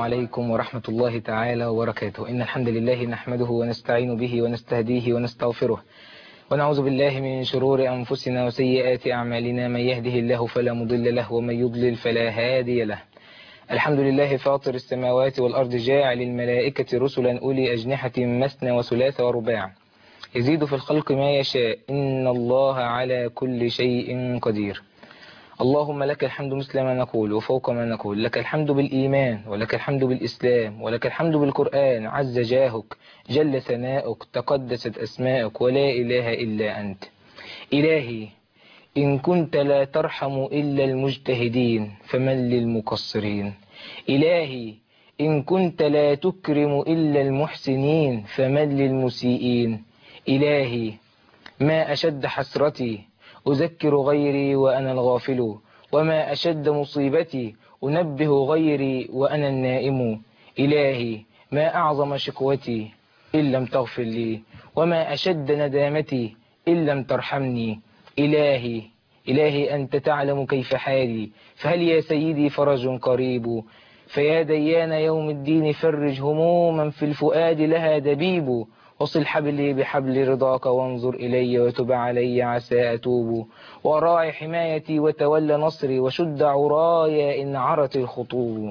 عليكم ورحمة الله تعالى وبركاته. إن الحمد لله نحمده ونستعين به ونستهديه ونستغفره، ونعوذ بالله من شرور أنفسنا وسيئات أعمالنا. من يهده الله فلا مضل له ومن يضلل فلا هادي له. الحمد لله فاطر السماوات والأرض، جاعل الملائكة رسلا أولي أجنحة مثنى وثلاث ورباع، يزيد في الخلق ما يشاء، إن الله على كل شيء قدير. اللهم لك الحمد مثل ما نقول وفوق ما نقول، لك الحمد بالإيمان ولك الحمد بالإسلام ولك الحمد بالقرآن، عز جاهك جل ثناؤك تقدست أسماؤك ولا إله إلا أنت. إلهي إن كنت لا ترحم إلا المجتهدين فمن للمقصرين. إلهي إن كنت لا تكرم إلا المحسنين فمن للمسيئين. إلهي ما أشد حسرتي أذكر غيري وأنا الغافل، وما أشد مصيبتي أنبه غيري وأنا النائم. إلهي ما أعظم شكوتي إن لم تغفر لي، وما أشد ندامتي إن لم ترحمني. إلهي أنت تعلم كيف حالي، فهل يا سيدي فرج قريب؟ فيا ديان يوم الدين فرج هموما في الفؤاد لها دبيب. وصل حبلي بحبل رضاك وانظر إلي وتب علي عسى أتوب، وراعي حمايتي وتولى نصري وشد عراي إن عرت الخطوب.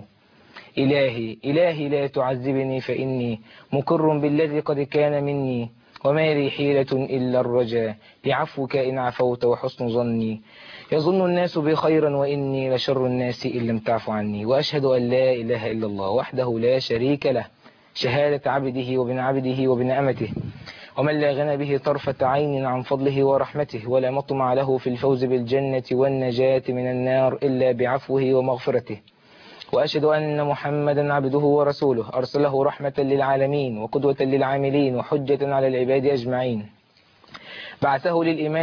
إلهي لا تعذبني فإني مقر بالذي قد كان مني، وما لي حيلة إلا الرجاء بعفوك إن عفوت وحسن ظني. يظن الناس بي خيرا وإني لشر الناس إن لم تعفو عني. وأشهد أن لا إله إلا الله وحده لا شريك له، شهادة عبده وابن عبده وابن أمته، ومن لا غنى به طرفة عين عن فضله ورحمته، ولا مطمع له في الفوز بالجنة والنجاة من النار إلا بعفوه ومغفرته. وأشهد أن محمدا عبده ورسوله، أرسله رحمة للعالمين وقدوة للعاملين وحجة على العباد أجمعين. بعثه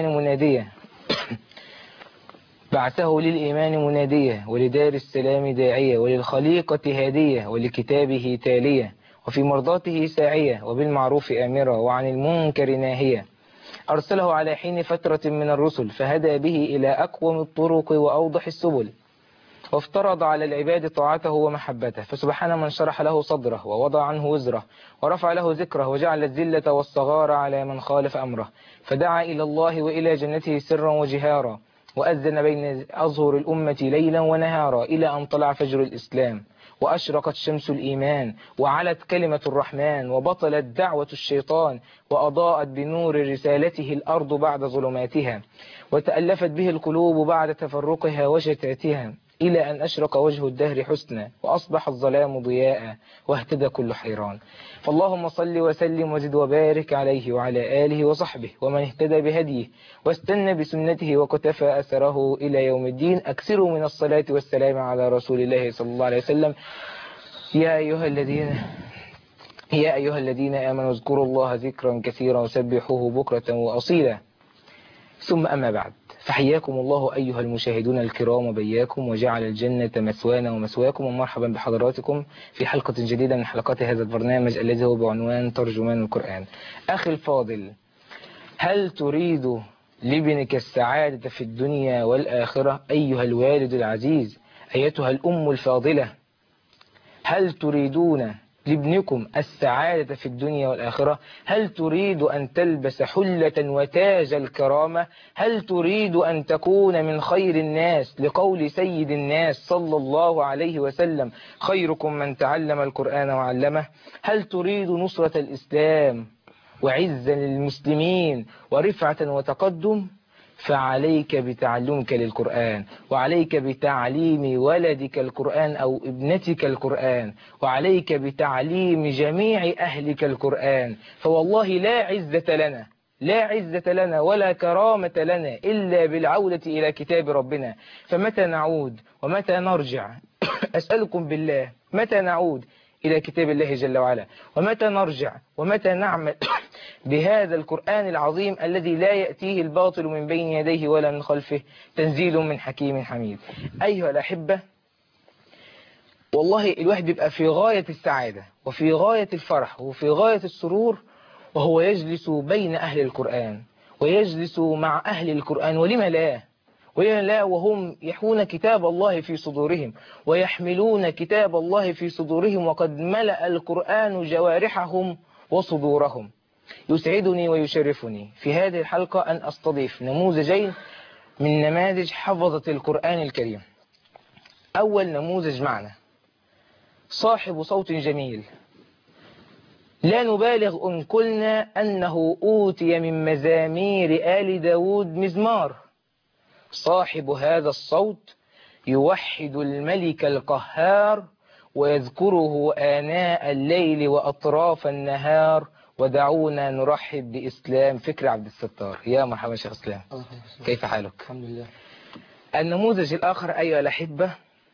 للإيمان منادية ولدار السلام داعية وللخليقة هادية ولكتابه تالية، وفي مرضاته ساعية وبالمعروف آمرة وعن المنكر ناهية. أرسله على حين فترة من الرسل فهدى به إلى أقوم الطرق وأوضح السبل، وافترض على العباد طاعته ومحبته. فسبحان من شرح له صدره ووضع عنه وزره ورفع له ذكره وجعل الذلة والصغار على من خالف أمره، فدعا إلى الله وإلى جنته سرا وجهارا، وأذن بين أظهر الأمة ليلا ونهارا، إلى أن طلع فجر الإسلام وأشرقت شمس الإيمان وعلت كلمة الرحمن وبطلت دعوة الشيطان، وأضاءت بنور رسالته الأرض بعد ظلماتها، وتألفت به القلوب بعد تفرقها وشتاتها، إلى أن أشرق وجه الدهر حسنا وأصبح الظلام ضياء واهتدى كل حيران. فاللهم صل وسلم وزد وبارك عليه وعلى آله وصحبه ومن اهتدى بهديه واستنى بسنته وقتفى أثره إلى يوم الدين. أكثروا من الصلاة والسلام على رسول الله صلى الله عليه وسلم. يا أيها الذين آمنوا اذكروا الله ذكرا كثيرا وسبحوه بكرة وأصيلا. ثم أما بعد، فحياكم الله أيها المشاهدون الكرام وبياكم، وجعل الجنة مثوانا ومثواكم، ومرحبا بحضراتكم في حلقة جديدة من حلقات هذا البرنامج الذي هو بعنوان ترجمان القرآن. أخي الفاضل، هل تريد لابنك السعادة في الدنيا والآخرة؟ أيها الوالد العزيز، أيتها الأم الفاضلة، هل تريدون لابنكم السعادة في الدنيا والآخرة؟ هل تريد أن تلبس حلة وتاج الكرامة؟ هل تريد أن تكون من خير الناس لقول سيد الناس صلى الله عليه وسلم: خيركم من تعلم القرآن وعلمه؟ هل تريد نصرة الإسلام وعزا للمسلمين ورفعة وتقدم؟ فعليك بتعلمك للقرآن، وعليك بتعليم ولدك القرآن أو ابنتك القرآن، وعليك بتعليم جميع أهلك القرآن. فوالله لا عزة لنا ولا كرامة لنا إلا بالعودة إلى كتاب ربنا. فمتى نعود ومتى نرجع؟ أسألكم بالله، متى نعود إلى كتاب الله جل وعلا؟ ومتى نرجع ومتى نعمل بهذا القرآن العظيم الذي لا يأتيه الباطل من بين يديه ولا من خلفه، تنزيل من حكيم حميد. أيها الأحبة، والله الواحد بيبقى في غاية السعادة وفي غاية الفرح وفي غاية السرور وهو يجلس بين أهل القرآن ويجلس مع أهل القرآن. لا وهم يحمون كتاب الله في صدورهم ويحملون كتاب الله في صدورهم وقد ملأ القرآن جوارحهم وصدورهم. يسعدني ويشرفني في هذه الحلقة أن أستضيف نموذجين من نماذج حفظة القرآن الكريم. أول نموذج معنا صاحب صوت جميل، لا نبالغ إن قلنا أنه أوتي من مزامير آل داود مزمار. صاحب هذا الصوت يوحد الملك القهار ويذكره آناء الليل وأطراف النهار. ودعونا نرحب بإسلام فكري عبد الستار. يا مرحبا شيخ إسلام، كيف حالك؟ الحمد لله. النموذج الآخر أيها الأحبة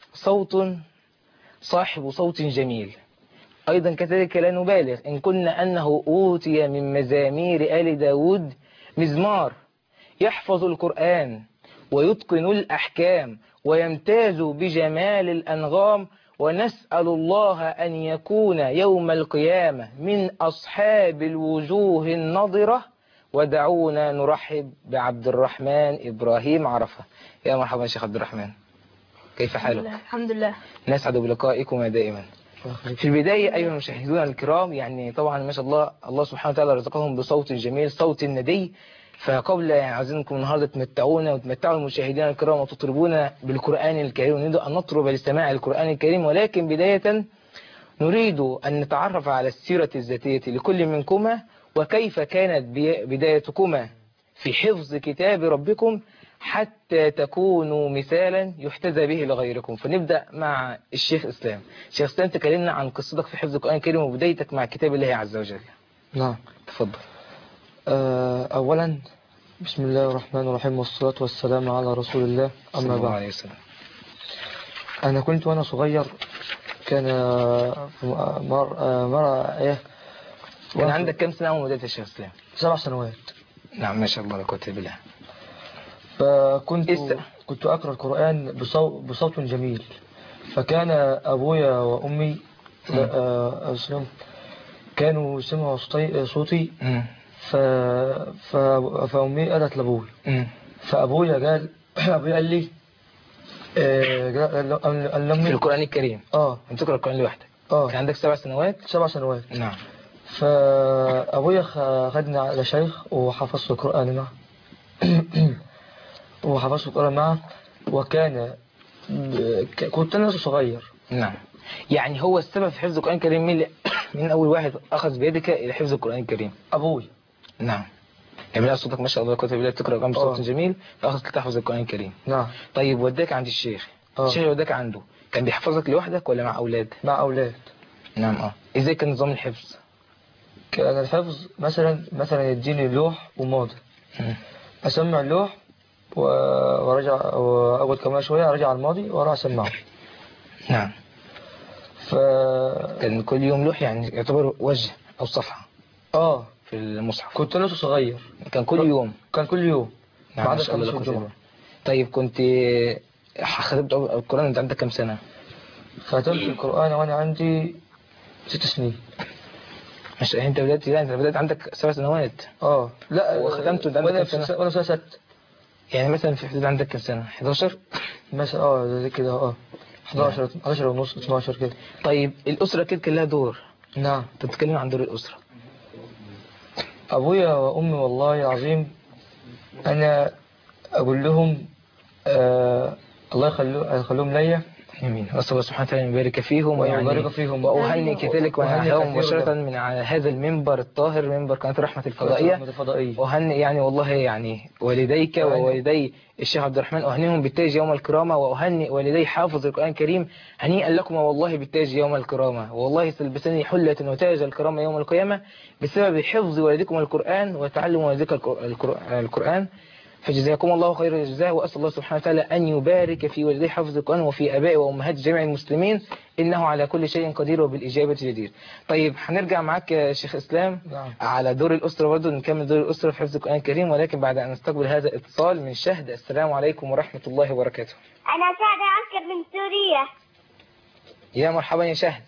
صاحب صوت جميل، أيضا كذلك لا نبالغ إن كنا أنه أوتي من مزامير آل داود مزمار. يحفظ القرآن ويتقن الأحكام ويمتاز بجمال الأنغام، ونسأل الله أن يكون يوم القيامة من أصحاب الوجوه النضرة. ودعونا نرحب بعبد الرحمن إبراهيم عرفة. يا مرحبا شيخ عبد الرحمن، كيف حالك؟ الحمد لله. نسعد بلقائكم دائما. في البداية أيها المشاهدون الكرام، يعني طبعا ما شاء الله الله سبحانه وتعالى رزقهم بصوت جميل، صوت ندي. فقبل يعني عايزينكم النهارده تمتعونا وتمتعوا المشاهدين الكرام وتطربونا بالقرآن الكريم، ونريد أن نطرب لسماع القرآن الكريم. ولكن بداية نريد أن نتعرف على السيرة الذاتية لكل منكما، وكيف كانت بدايتكما في حفظ كتاب ربكم حتى تكونوا مثالا يحتذى به لغيركم. فنبدأ مع الشيخ إسلام. شيخ إسلام، تكلمنا عن قصتك في حفظ القرآن الكريم وبدايتك مع كتاب الله عز وجل. نعم، تفضل. أولا بسم الله الرحمن الرحيم والصلاة والسلام على رسول الله. أما بعد، أنا كنت وأنا صغير كان كان عندك كم سنة أول ما بدأت يا شيخ إسلام؟ 7 سنوات. نعم ما شاء الله لا قوة إلا بالله. كنت أقرأ القرآن بصوت جميل، فكان أبويا وأمي كانوا سمعوا صوتي. فأمي قالت لأبوي، فأبويا قال لي في القرآن الكريم أنت تقرأ القرآن لوحدك. كان عندك 7 سنوات. 7 سنوات. نعم. فأبويا خدني على شيخ وحفظت القرآن معه كنت أنا صغير. نعم. يعني هو السبب في حفظ القرآن الكريم من أول واحد أخذ بيدك إلى حفظ القرآن الكريم؟ أبوي. نعم. يعني من صوتك ما شاء الله كنت بدأت تقرأ القرآن بصوت جميل فأخذت تحفظ القرآن الكريم. نعم. طيب وداك عند الشيخ. الشيخ اللي وداك عنده كان بيحفظك لوحدك ولا مع أولاد؟ مع أولاد. نعم. إزاي كان نظام الحفظ؟ كان الحفظ مثلا يديني لوح وماضي، أسمع اللوح ورجع، وأول كمان شوية أرجع على الماضي وأروح أسمعه. نعم. كان كل يوم لوح، يعني يعتبر وجه أو صفحة في المصحف. كنت لسه صغير. كان كل يوم. نعم. بعد الخميس والجمعة. طيب كنت ختمت القرآن أنت عندك كم سنة؟ ختمت القرآن وأنا عندي 6 سنين. مش أنت بدأت عندك 7 سنوات. لا، وختمت أنت عندك كم سنة؟ وأنا 6. يعني مثلا في حدود عندك كم سنة؟ 11 مثلا زي كده 11 ونص 12 كده. طيب الأسرة كده كان لها دور. نعم. تتكلم عن دور الأسرة. أبويا وأمي والله العظيم أنا أقول لهم الله يخليهم ليا. امين. واسال الله سبحانه وتعالى يبارك فيهم ويبارك فيهم، واهني كذلك واهنيهم مباشره من على هذا المنبر الطاهر، منبر قناه رحمه الفضائيه. واهني يعني والله يعني والديك ووالدي الشيخ عبد الرحمن، اهنيهم بالتاج يوم الكرامه، واهني والدي حافظ القران الكريم هنيئا لكم والله بالتاج يوم الكرامه، والله تلبسني حله وتاج الكرامه يوم القيامه بسبب حفظ والدكم القران وتعلم والدك القران. فجزاكم الله خير الجزاء، وأسأل الله سبحانه وتعالى أن يبارك في والدي حفظ القرآن وفي أبائي وأمهات جميع المسلمين، إنه على كل شيء قدير وبالإجابة جدير. طيب هنرجع معاك يا شيخ إسلام. نعم. على دور الأسرة برضه، نكمل دور الأسرة في حفظ القرآن الكريم، ولكن بعد أن نستقبل هذا الاتصال من شهد. السلام عليكم ورحمة الله وبركاته. أنا شهد عنكر من سوريا. يا مرحبا يا شهد.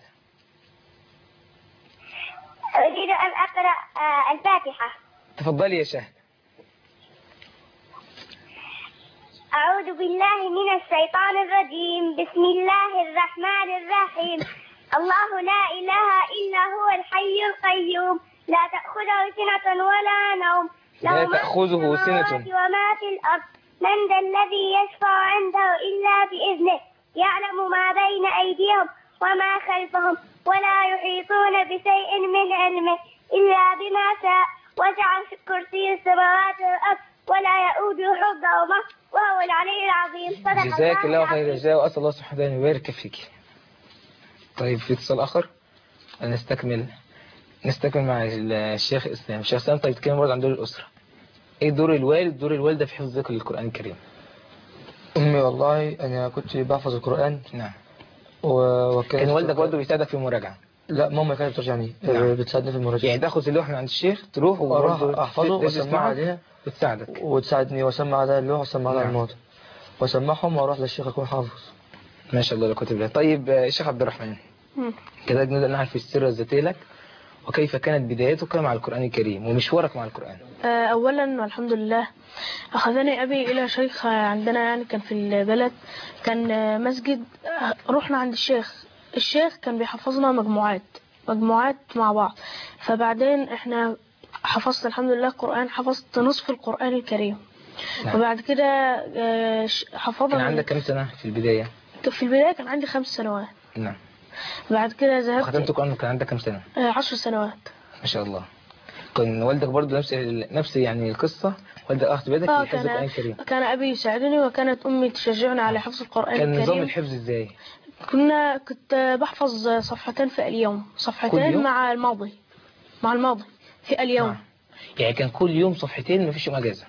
أريد أن أقرأ الفاتحة. تفضلي يا شهد. أعوذ بالله من الشيطان الرجيم. بسم الله الرحمن الرحيم. الله لا إله إلا هو الحي القيوم لا تأخذه سنة ولا نوم له لا ما في تأخذه السماوات سنة. وما في الأرض من ذا الذي يشفع عنده إلا بإذنه يعلم ما بين أيديهم وما خلفهم ولا يحيطون بشيء من علمه إلا بما شاء وسع كرسي السماوات والأرض ولا يؤوده حفظهما وهو العلي العظيم. صدق جزاك الله خير العظيم. الجزاء، وأسأل الله سبحانه وتعالى أن يبارك فيك. طيب في اتصال آخر نستكمل مع الشيخ إسلام. الشيخ إسلام، طيب تتكلم برضه عن دور الأسرة. إيه دور الوالد دور الوالدة في حفظ ذكر القرآن الكريم؟ أمي والله أنا كنت بحفظ القرآن نعم. وكان كان والدك برضه بيساعدك في المراجعة؟ لا، ماما كانت بترجعني نعم. بتساعدني في المراجعة. يعني تاخذ اللوح من عند الشيخ تروح وأروح وبرضه أحفظه وأسمع عليها وتساعدك. وتساعدني وأسمع عليها اللوح وأسمع عليها نعم. الماضي وأسمعهم وأروح للشيخ أكون حافظ. ما شاء الله لا قوة إلا بالله. طيب الشيخ عبد الرحمن، كذلك نبدأ نعرف السيرة الذاتية لك، وكيف كانت بدايتك مع القرآن الكريم ومشوارك مع القرآن. أولا والحمد لله أخذني أبي إلى شيخ عندنا، يعني كان في البلد، كان مسجد. رحنا عند الشيخ كان بيحفظنا مجموعات مع بعض. فبعدين إحنا حفظت الحمد لله القرآن، حفظت نصف القرآن الكريم. نعم. وبعد كده حفظنا. كان عندك كم سنة في البداية؟ في البداية كان عندي 5 سنوات. نعم. بعد كده ذهبت. ختمت القرآن كان عندك كم سنة؟ 10 سنوات. ما شاء الله. كان والدك برضه نفس يعني القصة، والدك أخذ بيدك في حفظ القرآن الكريم؟ كان أبي يساعدني وكانت أمي تشجعني على حفظ القرآن الكريم. كان نظام الحفظ إزاي؟ كنت بحفظ صفحتين في اليوم، صفحتين يوم؟ مع الماضي في اليوم. نعم. يعني كان كل يوم صفحتين، مفيش يوم أجازة؟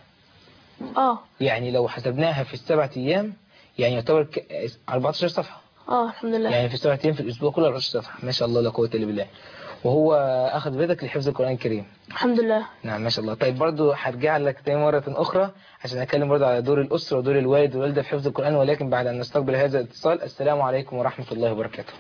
يعني لو حسبناها في ال7 أيام يعني يعتبر 14 صفحة. الحمد لله. يعني في 7 أيام في الأسبوع كله 14 صفحة. ما شاء الله لا قوة إلا بالله. وهو أخذ بيدك لحفظ القرآن الكريم؟ الحمد لله. نعم ما شاء الله. طيب برضو هرجع لك تاني مرة أخرى عشان أتكلم برضو على دور الأسرة ودور الوالد والوالدة في حفظ القرآن، ولكن بعد أن نستقبل هذا الاتصال. السلام عليكم ورحمة الله وبركاته.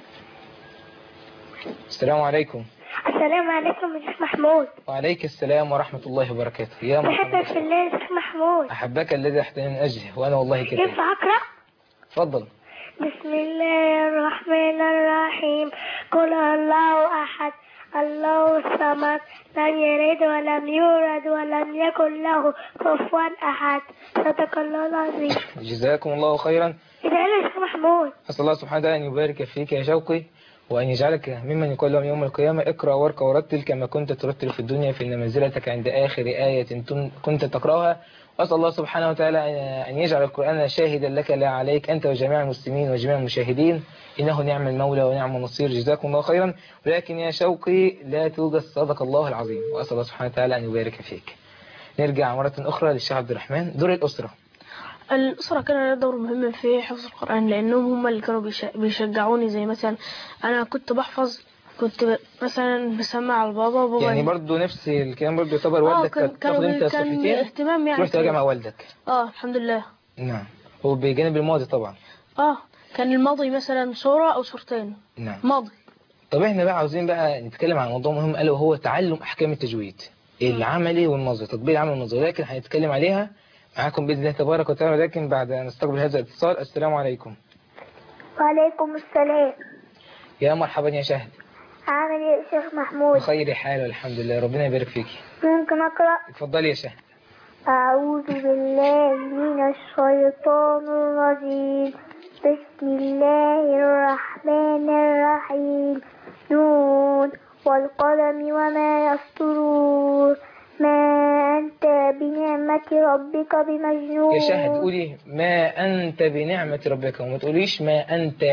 السلام عليكم. السلام عليكم يا شيخ محمود. وعليك السلام ورحمة الله وبركاته. يا مرحبا. أحبك في الله يا شيخ محمود. أحبك الذي أحتني من أجله، وأنا والله كده. ينفع أقرأ؟ اتفضل. بسم الله الرحمن الرحيم. قل الله أحد الله الصمد لم يلد ولم يولد ولم يكن له كفوا أحد. صدق الله العظيم. جزاكم الله خيرا. إذا يا شيخ محمود. أسأل الله سبحانه وتعالى أن يبارك فيك يا شوقي، وأن يجعلك ممن يقول لهم يوم القيامة اقرأ وارقى ورتل كما كنت ترتل في الدنيا، فإن منزلتك عند آخر آية كنت تقرأها. وأسأل الله سبحانه وتعالى أن يجعل القرآن شاهدا لك لا عليك، أنت وجميع المسلمين وجميع المشاهدين، إنه نعم المولى ونعم النصير. جزاكم الله خيرا. ولكن يا شوقي لا توجد، صدق الله العظيم، وأسأل الله سبحانه وتعالى أن يبارك فيك. نرجع مرة أخرى للشيخ عبد الرحمن. دور الأسرة كان لها دور مهم في حفظ القرآن، لأنهم هم اللي كانوا بيشجعوني. زي مثلا أنا كنت بحفظ، كنت مثلا بسمع على بابا وبابا. يعني برضو نفس الكلام برضو يعتبر والدك تاخد انت صفحتين اهتمام يعني تروح تراجع مع والدك. الحمد لله. نعم. هو بجانب الماضي طبعا. كان الماضي مثلا صورة أو صورتين. نعم. ماضي. طب احنا بقى عاوزين بقى نتكلم عن موضوع مهم ألا وهو تعلم أحكام التجويد العملي والنظري، تطبيق العمل والنظري، لكن هنتكلم عليها معاكم بإذن الله تبارك وتعالى، لكن بعد أن نستقبل هذا الاتصال. السلام عليكم. وعليكم السلام. يا مرحبا يا شهد. عامل ايه يا شيخ محمود؟ بخير حال والحمد لله، ربنا يبارك فيك. ممكن أقرأ؟ اتفضلي يا شهد. أعوذ بالله من الشيطان الرجيم. بسم الله الرحمن الرحيم. نون والقلم وما يسطرون. ما أنت بنعمة ربك بمجنون. يا شهد قولي ما أنت بنعمة ربك، وما تقوليش ما أنت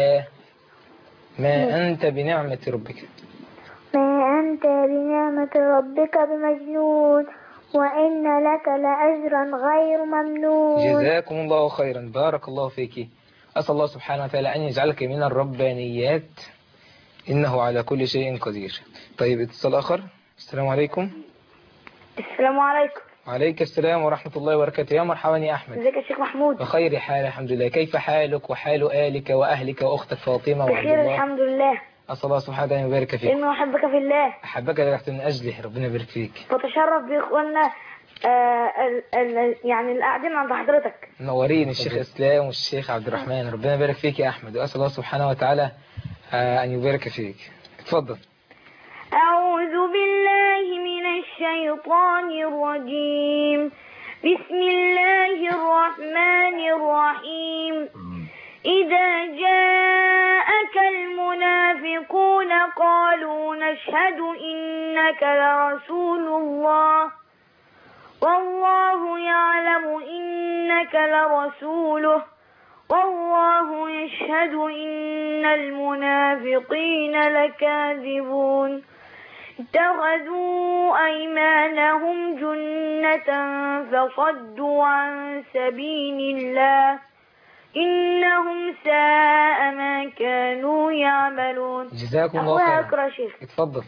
بنعمة ربك. ما أنت بنعمة ربك بمجنون وإن لك لأجرا غير ممنون. جزاكم الله خيرا، بارك الله فيك. أسأل الله سبحانه وتعالى أن يجعلك من الربانيات، إنه على كل شيء قدير. طيب اتصال آخر. السلام عليكم. السلام عليكم. وعليك السلام ورحمة الله وبركاته. يا مرحبا يا أحمد. ازيك يا شيخ محمود؟ بخير حال الحمد لله. كيف حالك وحال آلك وأهلك وأختك فاطمة وعبد بخير الله؟ الحمد لله. أسأل الله سبحانه وتعالى أن يبارك فيك. إنه أحبك في الله. أحبك لك من أجله، ربنا يبارك فيك. بتشرف بإخواننا يعني اللي قاعدين عند حضرتك. منورين الشيخ اسلام والشيخ عبد الرحمن، ربنا يبارك فيك يا احمد، واسال الله سبحانه وتعالى ان يبارك فيك. اتفضل. أعوذ بالله من الشيطان الرجيم. بسم الله الرحمن الرحيم. إذا جاءك المنافقون قالوا نشهد إنك لرسول الله والله يعلم إنك لرسوله والله يشهد إن المنافقين لكاذبون. اتخذوا أيمانهم جنة فصدوا عن سبيل الله إنهم ساء ما كانوا يعملون. جزاكم الله خيرا. شيخ اتفضل.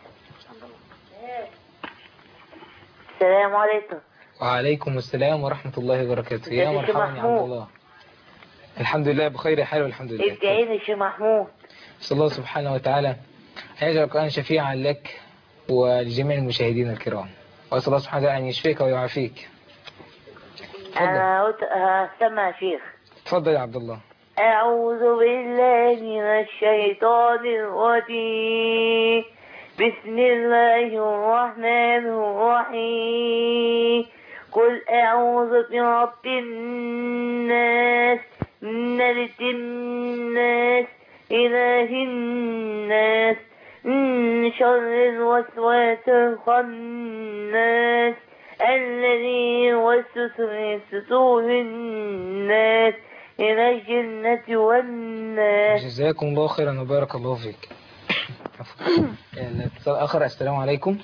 السلام عليكم. وعليكم السلام ورحمة الله وبركاته. يا مرحبا يا عبد الله. الحمد لله بخير حال والحمد لله. ادعيني يا شيخ محمود. نسأل الله سبحانه وتعالى أن يجعل القرآن شفيعا لك ولجميع المشاهدين الكرام، وأسأل الله سبحانه وتعالى أن يشفيك ويعافيك. أنا سمع شيخ. تفضل يا عبد الله. أعوذ بالله من الشيطان الرجيم. بسم الله الرحمن الرحيم. قل أعوذ برب الناس ملك الناس إله الناس من شر الوسواس الخناس الذي يوسوس في صدور الناس من الجنة والناس. جزاكم الله خيرا وبارك الله فيك. الاتصال آخر. السلام عليكم.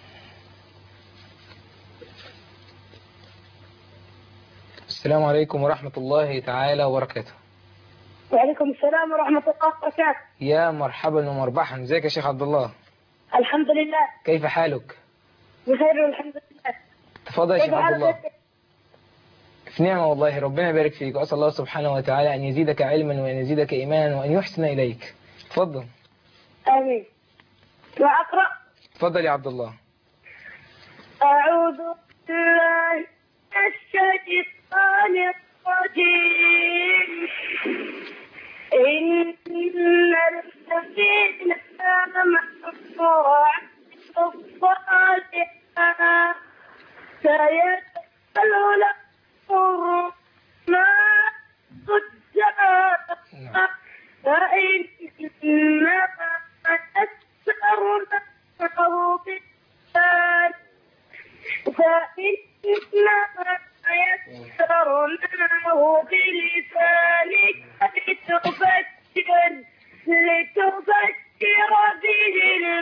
السلام عليكم ورحمة الله تعالى وبركاته. وعليكم السلام ورحمة الله وبركاته. يا مرحبا ومربحا. ازيك يا شيخ عبد الله؟ الحمد لله. كيف حالك؟ بخير والحمد لله. تفضل يا شيخ عبد الله. في نعمة والله، ربنا يبارك فيك، وأسأل الله سبحانه وتعالى أن يزيدك علما وأن يزيدك إيمانا وأن يحسن إليك. تفضل. آمين. وأقرأ. تفضل يا عبد الله. أعوذ بالله من الشيطان الرجيم. إن الذين آمنوا وعملوا الصالحات سيدخل لهم ما قدام فإنما أكثرناه بالله فإنما يسرناه بلسانك لتبشر به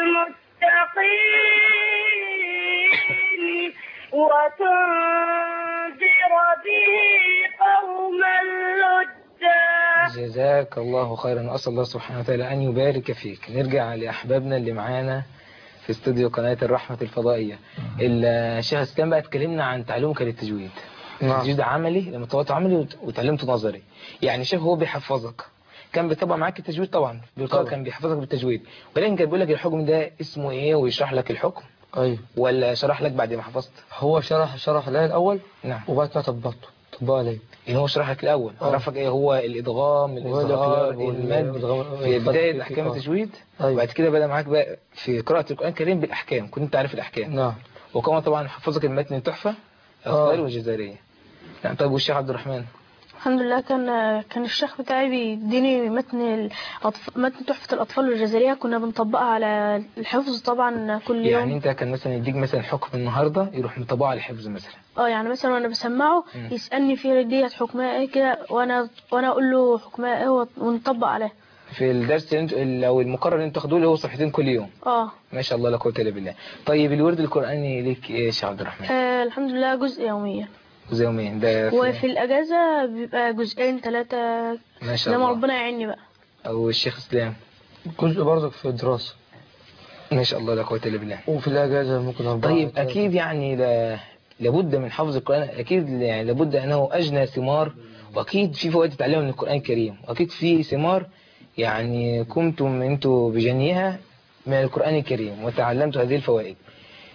المتقين وتنذر به قوما لدا. جزاك الله خيرا، أسأل الله سبحانه وتعالى أن يبارك فيك. نرجع لأحبابنا اللي معانا في استوديو قناة الرحمة الفضائية. الشيخ اسلام بقى اتكلمنا عن تعلمك للتجويد. التجويد عملي، لما طلعته عملي وتعلمته نظري. يعني الشيخ هو بيحفظك، كان بيطبق معاك التجويد طبعا بالقول، كان بيحفظك بالتجويد، ولكن كان بيقول لك الحكم ده اسمه ايه ويشرح لك الحكم. ايوه. ولا شرح لك بعد ما حفظت؟ هو شرح لي الاول. نعم. وبعد كده طبقه عليه. يعني هو شرح لك الاول، عرفك ايه هو الادغام، الاظهار، المد في بدايه احكام التجويد. وبعد كده بدا معاك بقى في قراءه القران الكريم بالاحكام، كنت انت عارف الاحكام. نعم. وكمان طبعا حفظك المتن التحفه الخضري والجزائريه. يعني طيب والشيخ عبد الرحمن؟ الحمد لله. كان الشيخ بتاعي بيديني متن تحفة الأطفال والجزائرية، كنا بنطبقها على الحفظ طبعا كل يوم. يعني انت كان مثلا يديك مثلا حكم النهارده يروح مطبقه على الحفظ مثلا؟ يعني مثلا وانا بسمعه يسألني في ديت حكمها ايه كده، وانا اقول له حكمها ايه ونطبق عليها. في الدرس او المقرر اللي انتوا تاخدوه اللي هو صفحتين كل يوم؟ ما شاء الله لا قوه الا بالله. طيب الورد القراني ليك ايه يا شيخ عبد الرحمن؟ الحمد لله جزء يوميا. جزء يوميا ده وفي الاجازه بيبقى جزئين 3. ما شاء الله. لما ربنا يعيني بقى. او الشيخ اسلام؟ جزء برضك في الدراسه. ما شاء الله لا قوه الا بالله. وفي الاجازه ممكن 4. طيب اكيد يعني لابد من حفظ القران، اكيد يعني لابد انه اجنى ثمار، واكيد في فوائد تتعلمها من القران الكريم، واكيد في ثمار يعني قمتم انتم بجنيها من القران الكريم وتعلمتوا هذه الفوائد.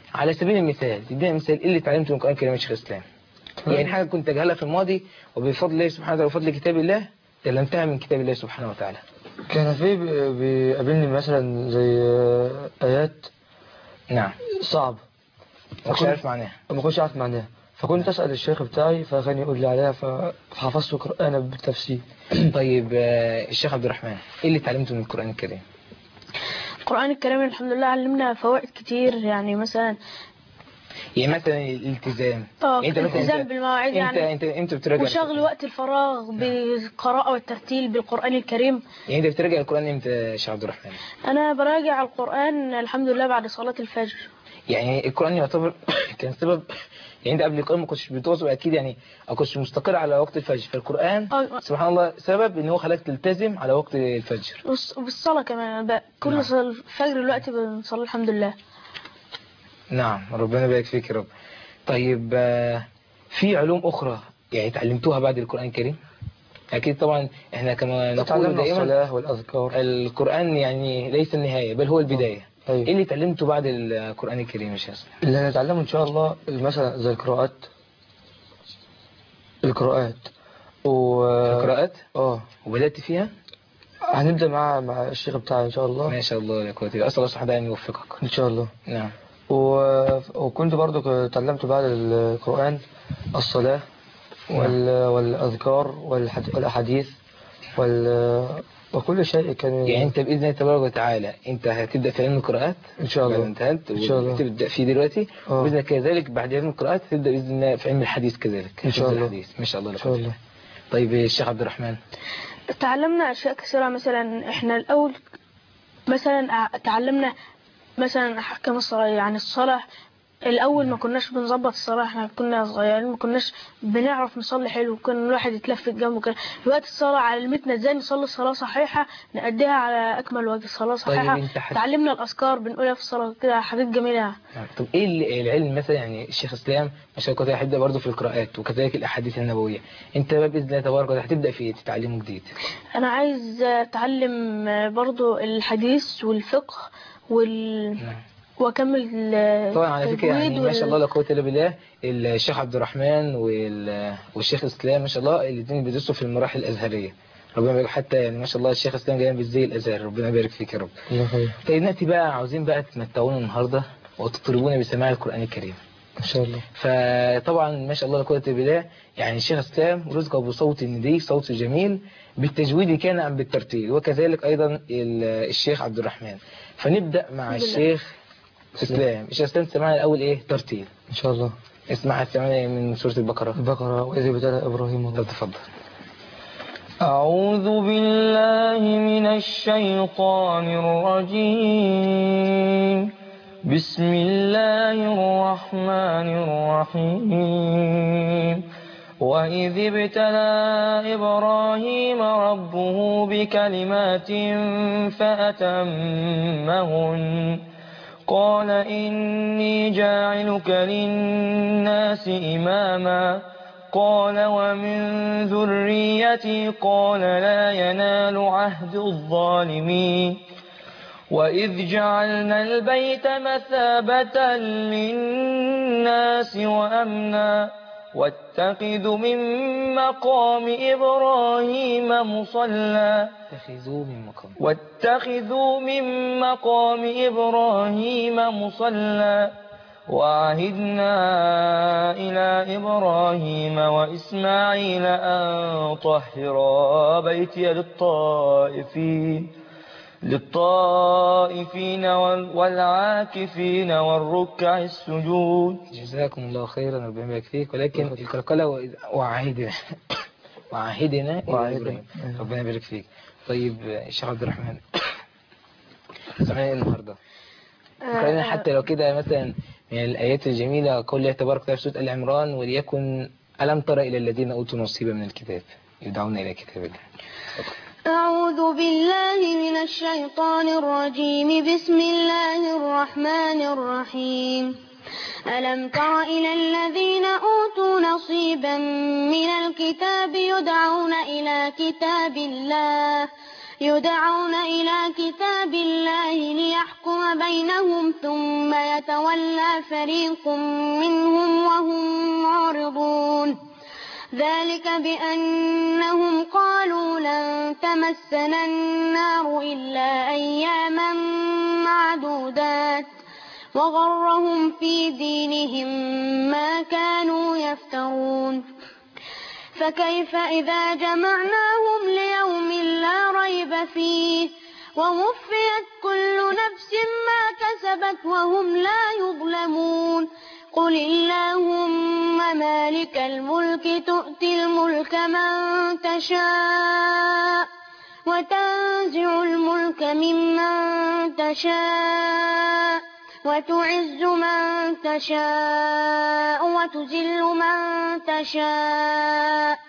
على سبيل المثال تدينا مثال ايه اللي اتعلمته من القرآن الكريم يا شيخ الإسلام؟ يعني حاجة كنت أجهلها في الماضي وبفضل الله سبحانه وتعالى وفضل كتاب الله تعلمتها من كتاب الله سبحانه وتعالى. كان في بيقابلني مثلا زي آيات نعم. صعب مش عارف معناها. ما كنتش عارف معناها، فكنت أسأل الشيخ بتاعي فكان يقول لي عليها فحفظت القرآن بالتفسير. طيب الشيخ عبد الرحمن ايه اللي اتعلمته من القرآن الكريم؟ القرآن الكريم الحمد لله علمنا فوائد كتير، يعني مثلا الالتزام. انت الالتزام بالمواعيد، يعني انت بتراجع وشغل وقت الفراغ بالقراءة والترتيل بالقرآن الكريم. يعني انت بتراجع القرآن امتى يا شيخ عبد الرحمن؟ انا براجع القرآن الحمد لله بعد صلاة الفجر. يعني القرآن يعتبر كان سبب، يعني انت قبل القرآن ما كنتش بتواظب اكيد، يعني ما كنتش مستقر على وقت الفجر، فالقرآن سبحان الله سبب ان هو خلاك تلتزم على وقت الفجر وبالصلاة كمان بقى كل نعم. الفجر الوقت بنصلي الحمد لله. نعم ربنا يبارك فيك يا رب. طيب في علوم اخرى يعني اتعلمتوها بعد القرآن الكريم؟ اكيد طبعا احنا كما نقول دائما الصلاة والاذكار. القرآن يعني ليس النهاية بل هو البداية. أيوة. ايه اللي اتعلمته بعد القرآن الكريم يا شيخ؟ اللي هنتعلمه ان شاء الله مثلا زي القراءات القراءات وبدأت فيها؟ هنبدأ مع الشيخ بتاعي ان شاء الله. ما شاء الله يا اخواتي، اسال الله سبحانه ان يوفقك ان شاء الله. نعم. وكنت برضو تعلمت بعد القرآن الصلاة والاذكار والاحاديث وكل شيء كان. يعني انت باذن الله تبارك وتعالى انت هتبدا في علم القراءات ان شاء الله. انتهت ان شاء الله تبدا فيه دلوقتي باذن الله، كذلك بعد علم القراءات تبدا باذن الله في علم الحديث كذلك ان شاء الله. الحديث ما شاء الله. ان شاء الله. طيب الشيخ عبد الرحمن تعلمنا اشياء كثيره، مثلا احنا الاول مثلا تعلمنا مثلا احكام الصلاه، يعني الصلاه الاول ما كناش بنظبط الصلاه، احنا كنا صغيرين ما كناش بنعرف نصلي حلو، كان الواحد يتلف الجنب وكده. دلوقتي الصلاه علمتنا ازاي نصلي الصلاه صحيحه نأديها على اكمل وجه. الصلاه صحيحه. طيب تعلمنا الاذكار بنقولها في الصلاه كده، حاجات جميله. طب ايه العلم مثلا؟ يعني الشيخ اسلام ما شاء الله هيبدا برضه في القراءات وكذلك الاحاديث النبويه، انت بقى باذن الله تبارك وتعالى هتبدا في ايه تتعلمه جديد؟ انا عايز اتعلم برضه الحديث والفقه واكمل طبعا على فكره يعني ما شاء الله لا قوه الا بالله. الشيخ عبد الرحمن والشيخ اسلام ما شاء الله الاثنين بيدرسوا في المراحل الازهريه، ربنا يبارك. حتى يعني ما شاء الله الشيخ اسلام جاي بالزي الازهر، ربنا يبارك فيك يا رب. طيب ناتي بقى عاوزين بقى تمتعونا النهارده وتطربونا بسماع القران الكريم ان شاء الله. فطبعا ما شاء الله لا قوه الا بالله، يعني الشيخ اسلام رزقه بصوت ندي، صوت جميل بالتجويد كان ام بالترتيل، وكذلك ايضا الشيخ عبد الرحمن. فنبدا مع الشيخ اسلام. الشيخ اسلام سمعنا الاول ايه ترتيل ان شاء الله. اسمع الثمانية من سورة البقرة. وإذ ابتلى إبراهيم. طب تفضل. أعوذ بالله من الشيطان الرجيم. بسم الله الرحمن الرحيم. وإذ ابتلى إبراهيم ربه بكلمات فأتمهن قال إني جاعلك للناس إماما قال ومن ذريتي قال لا ينال عهد الظالمين. وإذ جعلنا البيت مثابة للناس وأمنا واتخذوا من مقام إبراهيم مصلى وعهدنا إلى إبراهيم وإسماعيل أن طهرا بيتي للطائفين والعاكفين والركع السجود. جزاكم الله خيرا ربنا يبارك فيك. ولكن القلقلة وعهدنا إلى إبراهيم، ربنا يبارك فيك. طيب الشيخ عبد الرحمن سمعنا النهارده قرأنا حتى لو كده مثلا من الآيات الجميلة قول الله تبارك وتعالى في سورة آل عمران وليكن ألم تر إلى الذين أوتوا نصيبا من الكتاب يدعون إلى كتاب الله. أعوذ بالله من الشيطان الرجيم. بسم الله الرحمن الرحيم. ألم تر إلى الذين أوتوا نصيبا من الكتاب يدعون إلى كتاب الله يدعون إلى كتاب الله ليحكم بينهم ثم يتولى فريق منهم وهم معرضون ذلك بأنهم قالوا لن تمسنا النار إلا أياما معدودات وغرهم في دينهم ما كانوا يفترون فكيف إذا جمعناهم ليوم لا ريب فيه ووفيت كل نفس ما كسبت وهم لا يظلمون قل اللهم مالك الملك تؤتي الملك من تشاء وتنزع الملك ممن تشاء وتعز من تشاء وتذل من تشاء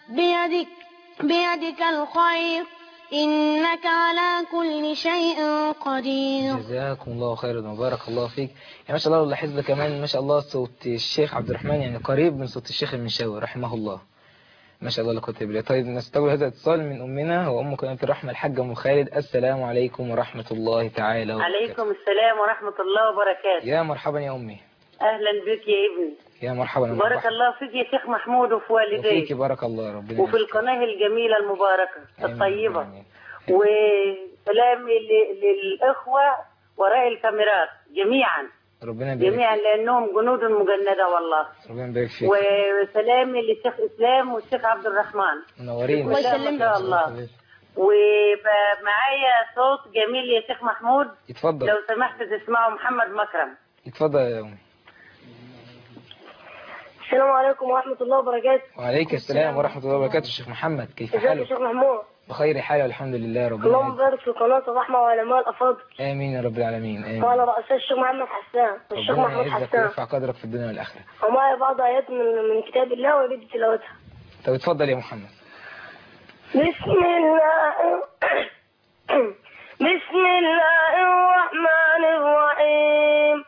بيدك الخير إنك على كل شيء قدير. جزاكم الله خيرا وبارك الله فيك. يعني ما شاء الله لاحظنا كمان ما شاء الله صوت الشيخ عبد الرحمن يعني قريب من صوت الشيخ المنشاوي رحمه الله. ما شاء الله لا قوة الا بالله. طيب نستقبل هذا الاتصال من أمنا وأم قناة الرحمة الحاجة أم خالد. السلام عليكم ورحمة الله تعالى وبركاته. عليكم السلام ورحمة الله وبركاته. يا مرحبا يا أمي. أهلا بك يا ابني. يا مرحبا. بارك الله فيك يا شيخ محمود وفي والديك. وفيك بارك الله ربنا. وفي القناة الجميلة المباركة الطيبة. آمين. وسلامي للإخوة وراء الكاميرات جميعا. ربنا يبارك جميعا لأنهم جنود مجندة والله. ربنا يبارك فيك. وسلامي للشيخ إسلام والشيخ عبد الرحمن. منورين ما شاء الله. ومعايا صوت جميل يا شيخ محمود. اتفضل. لو سمحت تسمعوا محمد مكرم. اتفضل يا أمي. السلام عليكم ورحمة الله وبركاته. وعليكم السلام ورحمة الله وبركاته. الشيخ محمد كيف ازيك يا حالك؟ شيخ محمود؟ بخير حال والحمد لله ربنا اللهم يعزك. بارك في قناة الرحمة وعلماء الأفاضل. آمين يا رب العالمين. آمين. وعلى رأسه الشيخ محمد حسان والشيخ ربنا محمود يعزك حسان. ويرفع قدرك في الدنيا والآخرة. ومعي بعض آيات من كتاب الله ويريد تلاوتها. طب اتفضل يا محمد. بسم الله الرحمن الرحيم.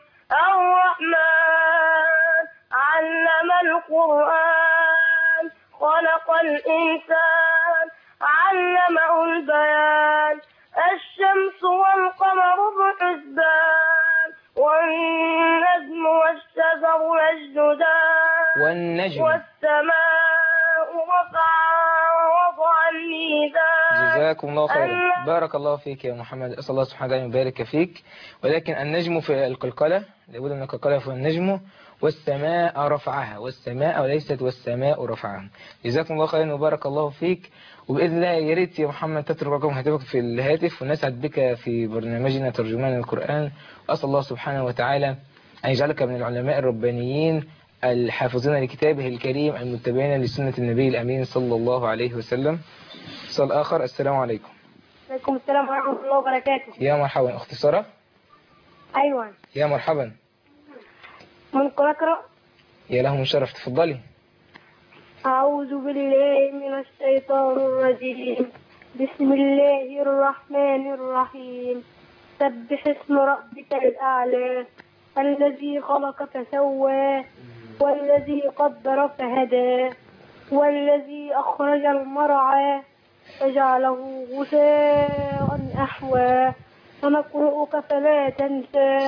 الرحمن علم القرآن خلق الإنسان علمه البيان. الشمس والقمر بحسبان والنجم والشجر يسجدان والنجم والسماء رفعها ووضع الميزان. جزاكم الله خيرا. بارك الله فيك يا محمد. أسأل الله سبحانه وتعالى يبارك فيك. ولكن النجم في القلقلة لابد من القلقلة في النجم والسماء رفعها والسماء وليست والسماء رفعها. جزاكم الله خيرا وبارك الله فيك. وبإذن الله يا ريت يا محمد تترك رقم هاتفك في الهاتف ونسعد بك في برنامجنا ترجمان القرآن. وأسأل الله سبحانه وتعالى أن يجعلك من العلماء الربانيين الحافظين لكتابه الكريم المتبعين لسنة النبي الأمين صلى الله عليه وسلم. اتصال آخر. السلام عليكم. عليكم السلام ورحمة الله وبركاته. يا مرحبا أختي سارة. أيوة. يا مرحبا. ممكن أقرأ؟ يا له من شرف. تفضلي. أعوذ بالله من الشيطان الرجيم. بسم الله الرحمن الرحيم. سبح اسم ربك الأعلى الذي خلق فسوى والذي قدر فهدى والذي أخرج المرعى فجعله غثاء أحوى سنقرئك فلا تنسى.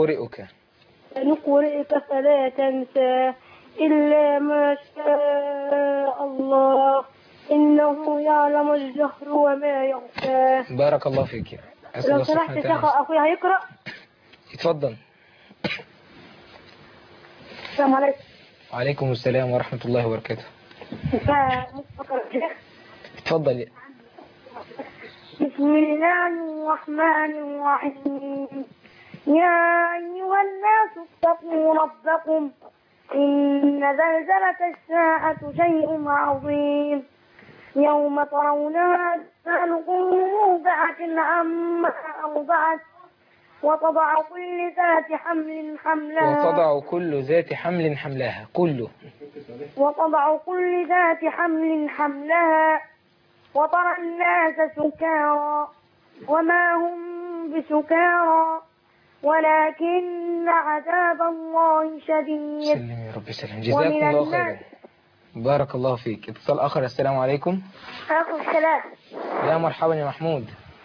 سنقرئك فلا تنسى إلا ما شاء الله إنه يعلم الجهر وما يخفى. بارك الله فيك. لو سمحت يا شيخ أخوي هيقرأ. اتفضل. السلام عليكم. وعليكم السلام ورحمة الله وبركاته. اتفضل. بسم الله الرحمن الرحيم. يا أيها الناس اتقوا ربكم إن زلزلة الساعة شيء عظيم. يوم ترونها تذهل كل مرضعة عما أرضعت وتضع كل ذات حمل حملها. وتضع كل ذات حمل حملها. وتضع كل ذات حمل حملها وترى الناس سكارى وما هم بسكارى ولكن عذاب الله شديد. سلم يا رب سلم. جزاكم الله خيرا. بارك الله فيك. اتصال آخر. السلام عليكم. عليكم السلام. يا مرحبا يا محمود.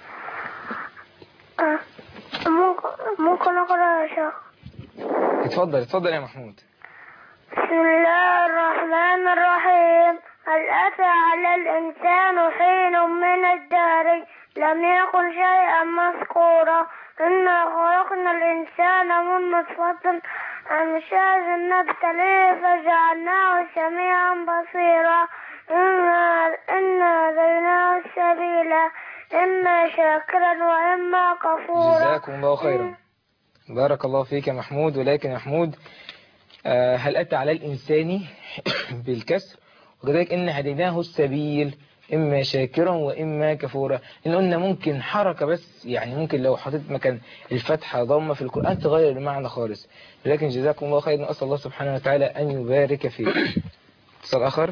ممكن أقرأ يا شيخ؟ اتفضل يا محمود. بسم الله الرحمن الرحيم. هل أتى على الإنسان حين من الدهر لم يكن شيئا مذكورا إنا خلقنا الإنسان من نطفة أمشاج نبتليه فجعلناه سميعا بصيرا إنا هديناه السبيل إما شاكرا وإما كفورا. جزاكم الله خيرا. بارك الله فيك يا محمود. ولكن يا محمود هل أتى على الإنسان بالكسر، وكذلك إن هديناه السبيل إما شاكرا وإما كفورا. إن قلنا ممكن حركة بس، يعني ممكن لو حطيت مكان الفتحة ضمة في القرآن تغير المعنى خالص. لكن جزاكم الله خيرا. أسأل الله سبحانه وتعالى أن يبارك فيك. اتصال آخر.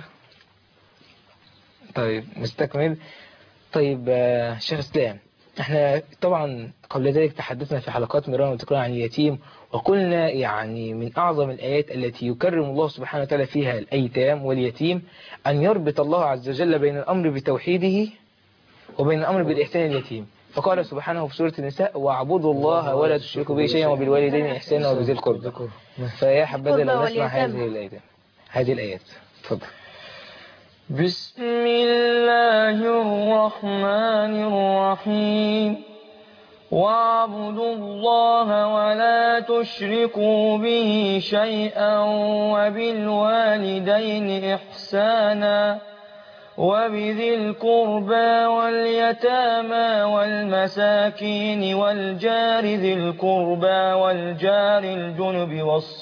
طيب نستكمل. طيب شيخ اسلام، احنا طبعا قبل ذلك تحدثنا في حلقات مرارا وتكرارا عن اليتيم، وقلنا يعني من أعظم الآيات التي يكرم الله سبحانه وتعالى فيها الأيتام واليتيم أن يربط الله عز وجل بين الأمر بتوحيده وبين الأمر بالإحسان اليتيم. فقال سبحانه في سورة النساء: واعبدوا الله ولا تشركوا به شيئا وبالوالدين إحسانا وبذي القربى. فيا حبذا لو نسمع هذه الآيات. تفضل. بسم الله الرحمن الرحيم. واعبدوا الله ولا تشركوا به شيئا وبالوالدين إحسانا وبذي القربى واليتامى والمساكين والجار ذي القربى والجار الجنب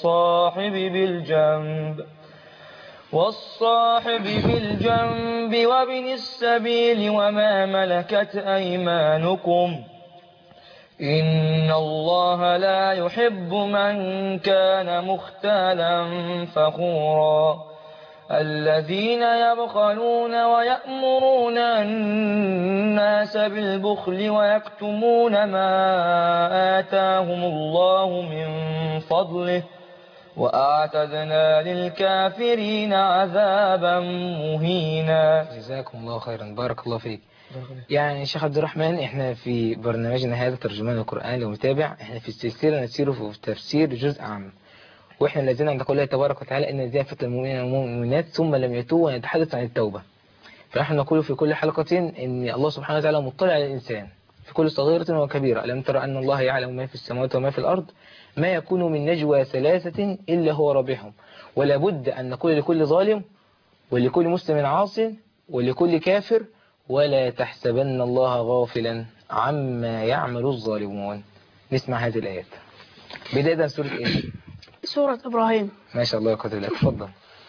والصاحب بالجنب وابن السبيل وما ملكت أيمانكم إن الله لا يحب من كان مختالا فخورا الذين يبخلون ويأمرون الناس بالبخل ويكتمون ما آتاهم الله من فضله وأعتدنا للكافرين عذابا مهينا. جزاكم الله خيرا. بارك الله فيك. يعني شيخ عبد الرحمن، احنا في برنامجنا هذا ترجمان القرآن لو متابع، احنا في السلسلة نسير في تفسير جزء عام، واحنا الذين عند قول الله تبارك وتعالى ان الذين فتنوا المؤمنين والمؤمنات ثم لم يتوبوا ونتحدث عن التوبة. فنحن نقول في كل حلقة ان الله سبحانه وتعالى مطلع على الانسان في كل صغيرة وكبيرة. ألم ترى أن الله يعلم ما في السماوات وما في الأرض ما يكون من نجوى ثلاثة إلا هو رابعهم. ولا بد أن نقول لكل ظالم ولكل مسلم عاص ولكل كافر: ولا تحسبن الله غافلا عما يعمل الظالمون. نسمع هذه الآيات. بداية سورة إيه؟ سورة إبراهيم. ما شاء الله يا قدر الله. تفضل.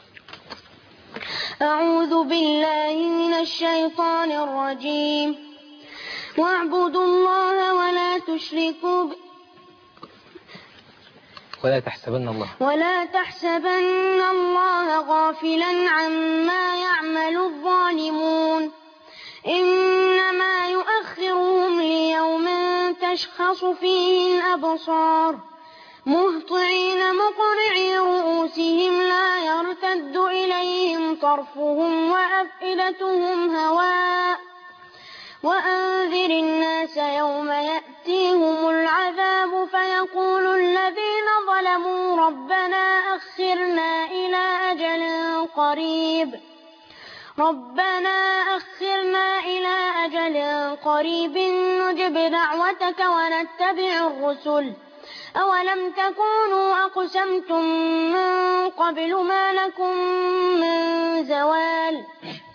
أعوذ بالله من الشيطان الرجيم. واعبدوا الله ولا تشركوا ولا تحسبن الله غافلا عما يعمل الظالمون إنما يؤخرهم ليوم تشخص فيه الأبصار مهطعين مقنعي رؤوسهم لا يرتد إليهم طرفهم وأفئدتهم هواء وأنذر الناس يوم يأتيهم العذاب فيقول الذين ظلموا ربنا أخرنا إلى أجل قريب نجب دعوتك ونتبع الرسل أولم تكونوا أقسمتم من قبل ما لكم من زوال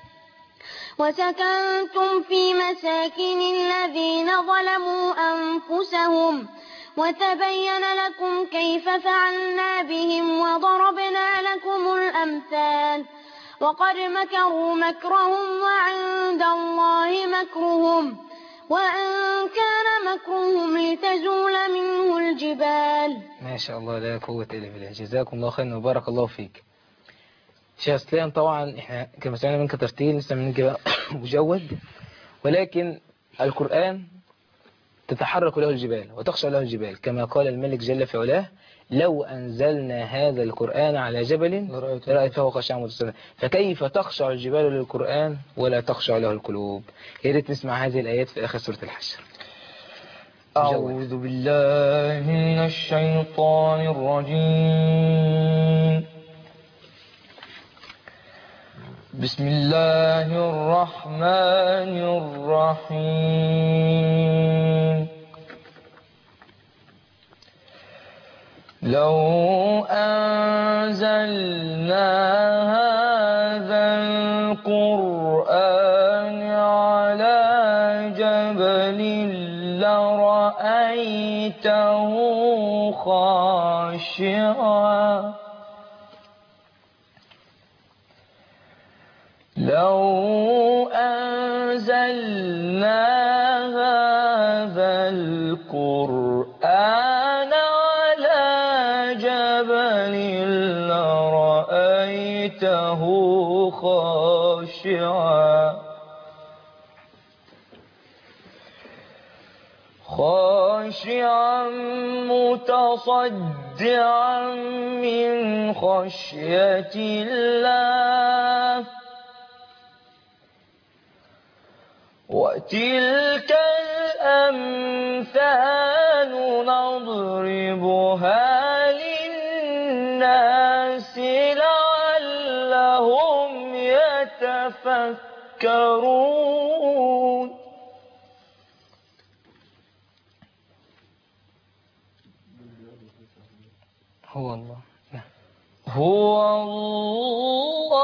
وسكنتم في مساكن الذين ظلموا أنفسهم وتبين لكم كيف فعلنا بهم وضربنا لكم الأمثال وقد مكروا مكرهم وعند الله مكرهم وإن كان مكرهم لتزول منه الجبال. ما شاء الله لا قوة إلا بالله. جزاكم الله خيرا وبارك الله فيك. شيخ اسلام، طبعا احنا كما سمعنا منك ترتيل لسه منك مجود، ولكن القرآن تتحرك له الجبال وتخشع له الجبال، كما قال الملك جل في علاه: لو أنزلنا هذا القرآن على جبل لرأيته خاشعا متصدعا. فكيف تخشع الجبال للقرآن ولا تخشع له القلوب؟ يا ريت نسمع هذه الآيات في آخر سورة الحشر. أعوذ بالله من الشيطان الرجيم. بسم الله الرحمن الرحيم. لو أنزلنا هذا القرآن على جبل لرأيته خاشعا لو أنزلنا هذا القرآن على جبل لرأيته خاشعا متصدعا من خشية الله. وتلك الأمثال نضربها للناس لعلهم يتفكرون. هو الله هو الله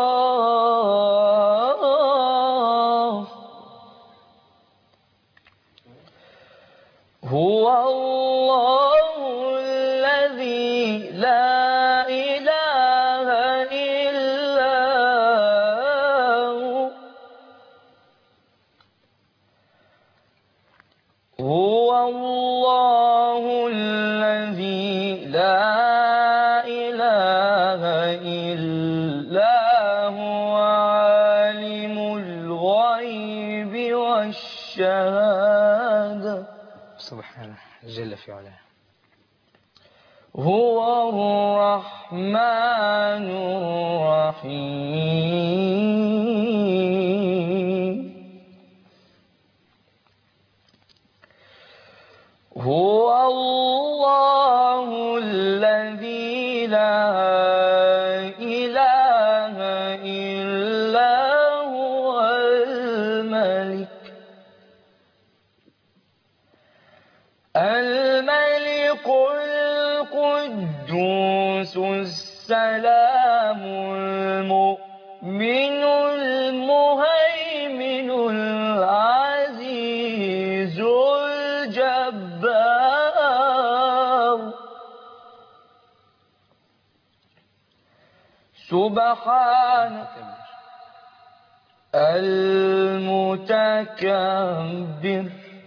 هو الله الذي لا إله إلا هو الله الذي لا إله إلا هو عالم الغيب والشهادة سبحانه جل في علاه. هو الرحمن الرحيم. هو الله الذي لا إله إلا هو الملك القدوس السلام المؤمن المهيمن العزيز الجبار. سبحانك المتكبر.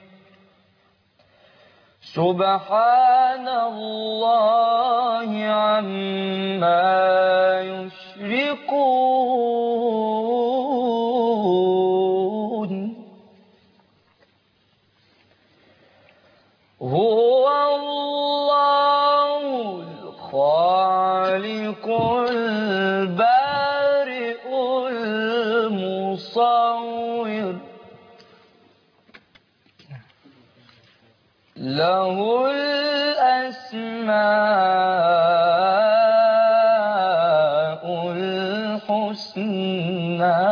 سبحان الله عما يشركون. هو الله الخالق البارئ المصور له الأسماء الحسنى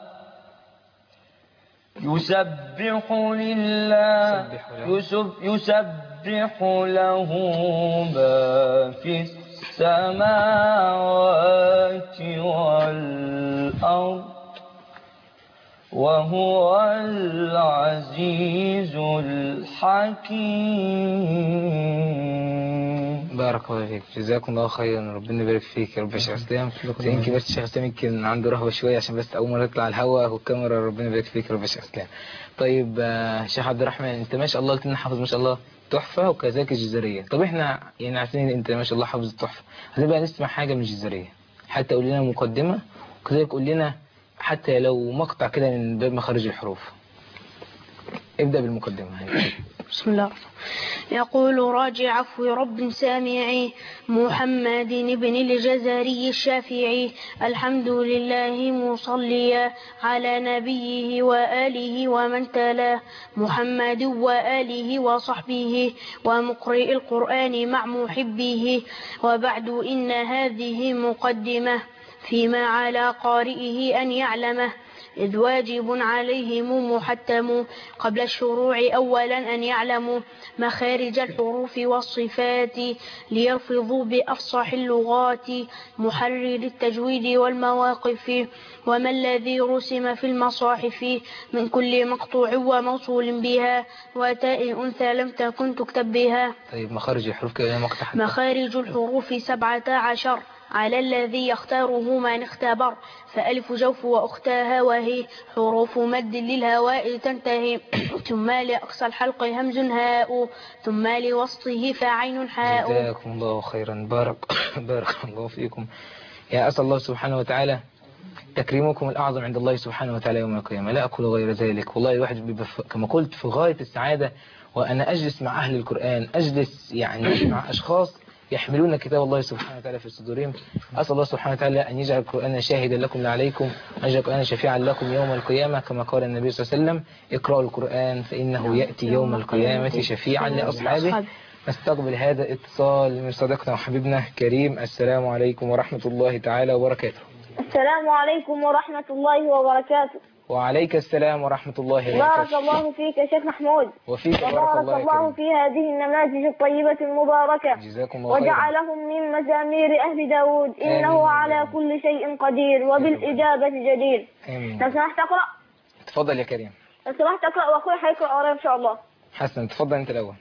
يسبح له ما في السماوات والأرض وهو العزيز الحكيم. بارك الله فيك، جزاكم الله خيرا، ربنا يبارك فيك يا رب يا شيخ اسلام. يمكن بس الشيخ اسلام يمكن عنده رهبه شويه عشان بس اول مره يطلع على الهواء والكاميرا. ربنا يبارك فيك يا رب يا شيخ اسلام. طيب شيخ عبد الرحمن، انت ما شاء الله قلت لنا حافظ ما شاء الله تحفه وكذلك الجزريه. طب احنا يعني عارفين انت ما شاء الله حافظ التحفه، عايزين بقى نسمع حاجه من الجزريه، حتى قول لنا مقدمه وكذلك قول لنا حتى لو مقطع كده من باب مخارج الحروف. ابدأ بالمقدمة. بسم الله الرحمن. يقول راجع عفو رب سامعي محمد بن الجزري الشافعي: الحمد لله مصليا على نبيه وآله ومن تلا، محمد وآله وصحبه ومقرئ القرآن مع محبه. وبعد إن هذه مقدمة فيما على قارئه أن يعلمه، إذ واجب عليهم محتم قبل الشروع أولا أن يعلموا مخارج الحروف والصفات، ليلفظوا بأفصح اللغات محرر التجويد والمواقف، وما الذي رسم في المصاحف من كل مقطوع وموصول بها وتاء أنثى لم تكن تكتب بها. طيب مخارج الحروف كده مقطع حتى. مخارج الحروف 17 على الذي يختاره من اختبر، فألف جوف وأختها وهي حروف مد للهواء تنتهي، ثم لأقصى الحلق همز هاء، ثم لوسطه فعين حاء. جزاكم الله خيرا. بارك الله فيكم. يا أسأل الله سبحانه وتعالى تكريمكم الأعظم عند الله سبحانه وتعالى يوم القيامة، لا أقول غير ذلك. والله الواحد بيبقى كما قلت في غاية السعادة وأنا أجلس مع أهل القرآن، أجلس يعني مع أشخاص يحملون كتاب الله سبحانه وتعالى في صدورهم. أسأل الله سبحانه وتعالى أن يجعل القرآن شاهدا لكم لا عليكم، وأن يجعل القرآن شفيعا لكم يوم القيامة، كما قال النبي صلى الله عليه وسلم: اقرأوا القرآن فإنه يأتي يوم القيامة شفيعا لأصحابه. نستقبل هذا الاتصال من صديقنا وحبيبنا كريم. السلام عليكم ورحمة الله تعالى وبركاته. السلام عليكم ورحمة الله وبركاته. وعليك السلام ورحمة الله وبركاته. بارك الله فيك يا شيخ محمود، وفيك بارك وبارك الله الله في هذه النماذج الطيبة المباركة، جزاكم الله خيرا. وجعلهم من مزامير أهل داود، إنه آمين. على كل شيء قدير وبالإجابة جدير. آمين. لو سمحت أقرأ. تفضل يا كريم. لو سمحت أقرأ وأخوي هيقرأ ورايا إن شاء الله. حسنا تفضل أنت الأول.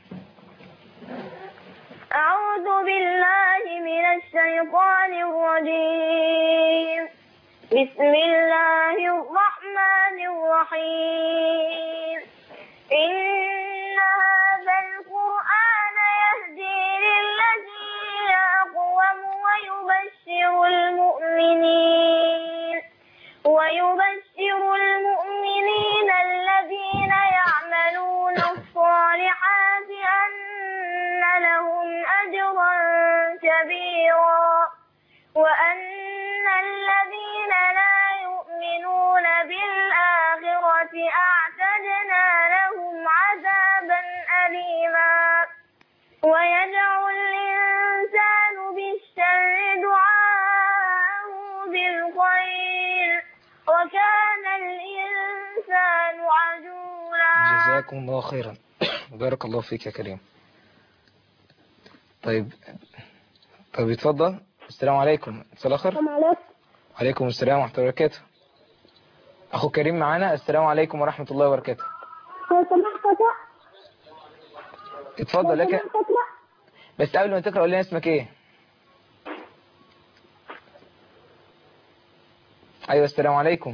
أعوذ بالله من الشيطان الرجيم. بسم الله الرحمن الرحيم. إن هذا القرآن يهدي للتي هي أقوم ويبشر المؤمنين الذين يعملون الصالحات أن لهم أجرا كبيرا، وأن الذين لا يؤمنون بالآخرة أعتدنا لهم عذابا أليما. ويدعو الإنسان بالشر دعاءه بالخير، وكان الإنسان عجولا. جزاكم الله خيرا. بارك الله فيك يا كريم. طيب اتفضل. السلام عليكم. السلام آخر. السلام عليكم. وعليكم السلام ورحمة الله وبركاته. أخو كريم معانا. السلام عليكم ورحمة الله وبركاته. اتفضل لك. بس قبل ما تقرأ قول لنا اسمك ايه؟ ايوه السلام عليكم.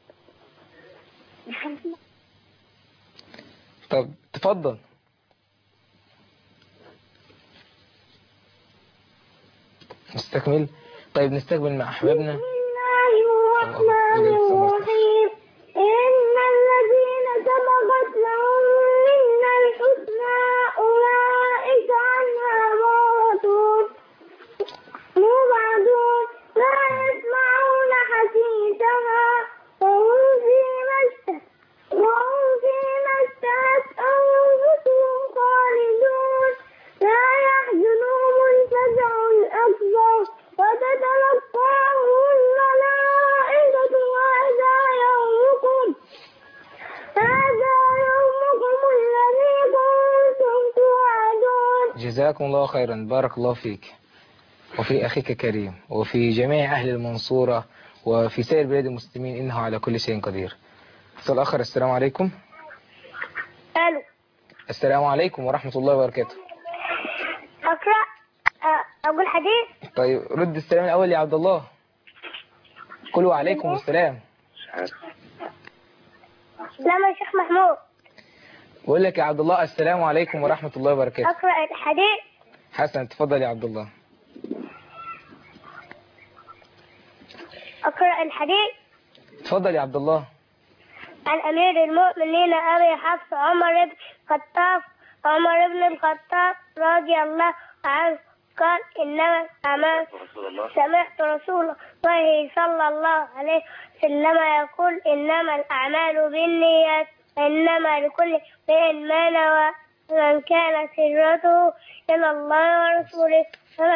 طب تفضل. نستكمل. طيب نستقبل مع احبابنا. بسم الله الرحمن الرحيم. إن الذين سبقت لهم منا الحسنى أولئك عنها مبعدون لا يسمعون حسيسها وهم فيما اشتهت أنفسهم خالدون لا يحزنهم الفزع الأكبر وتتلقاهم الملائكة هذا يومكم الذي كنتم توعدون. جزاكم الله خيرا. بارك الله فيك وفي أخيك كريم وفي جميع أهل المنصورة وفي سائر بلاد المسلمين، إنه على كل شيء قدير. اتصال آخر. السلام عليكم. ألو. السلام عليكم ورحمة الله وبركاته. أقرأ أقول حديث. طيب رد السلام الأول يا عبد الله. قل وعليكم السلام. سلام يا شيخ محمود. بقول لك يا عبد الله السلام عليكم ورحمة الله وبركاته. أقرأ الحديث. حسنا تفضل يا عبد الله. أقرأ الحديث. تفضل يا عبد الله. عن أمير المؤمنين أبي حفص عمر بن الخطاب رضي الله عنه قال إنما الأعمال سمعت رسول الله صلى الله عليه وسلم يقول إنما الأعمال بالنيات وإنما لكل امرئ ما نوى فمن كانت هجرته إلى الله ورسوله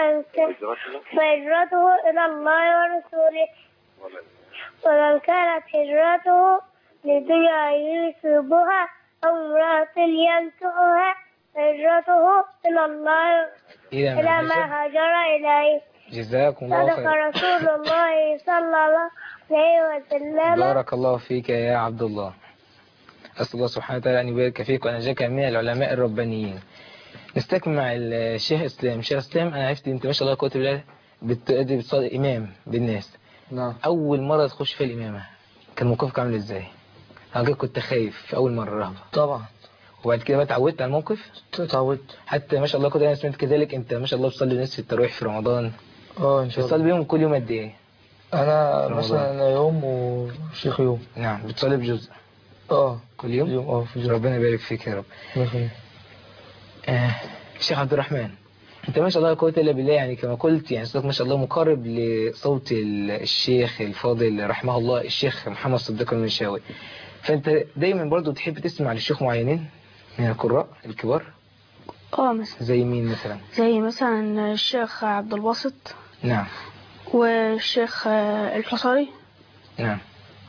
فهجرته إلى الله ورسوله ومن كانت هجرته لدنيا يصيبها أو امرأة ينكحها فهجرته إلى الله إلى ما هاجر إليه. جزاكم الله صدق خير. رسول الله صلى الله عليه وسلم. بارك الله فيك يا عبد الله. أسأل الله سبحانه وتعالى أن يبارك فيك وأن يجعلك من العلماء الربانيين. نستكمل مع الشيخ إسلام. شيخ إسلام، أنا عرفت أنت ما شاء الله قوة بالله بتصلي إمام بالناس. نعم. أول مرة تخش في الإمامة كان موقفك عامل إزاي؟ أنا كنت خايف في أول مرة رهبة. طبعا. وبعد كده بقى اتعودت على الموقف؟ اتعودت. حتى ما شاء الله كنت أنا سمعت كذلك أنت ما شاء الله بتصلي نصف التراويح في رمضان. إن شاء الله. بتصلي بيهم كل يوم قد إيه؟ أنا مثلا أنا يوم وشيخ يوم. نعم. بتصلي بجزء؟ كل يوم؟ في جزء. ربنا يبارك فيك يا رب. الله. الشيخ عبد الرحمن، انت ما شاء الله لا قوه الا بالله، يعني كما قلت يعني صوتك ما شاء الله مقارب لصوت الشيخ الفاضل رحمه الله الشيخ محمد صديق المنشاوي. فانت دايما برضو تحب تسمع للشيوخ معينين من القراء الكبار؟ مثلا زي مين مثلا؟ زي مثلا الشيخ عبد الباسط. نعم. والشيخ الحصري. نعم.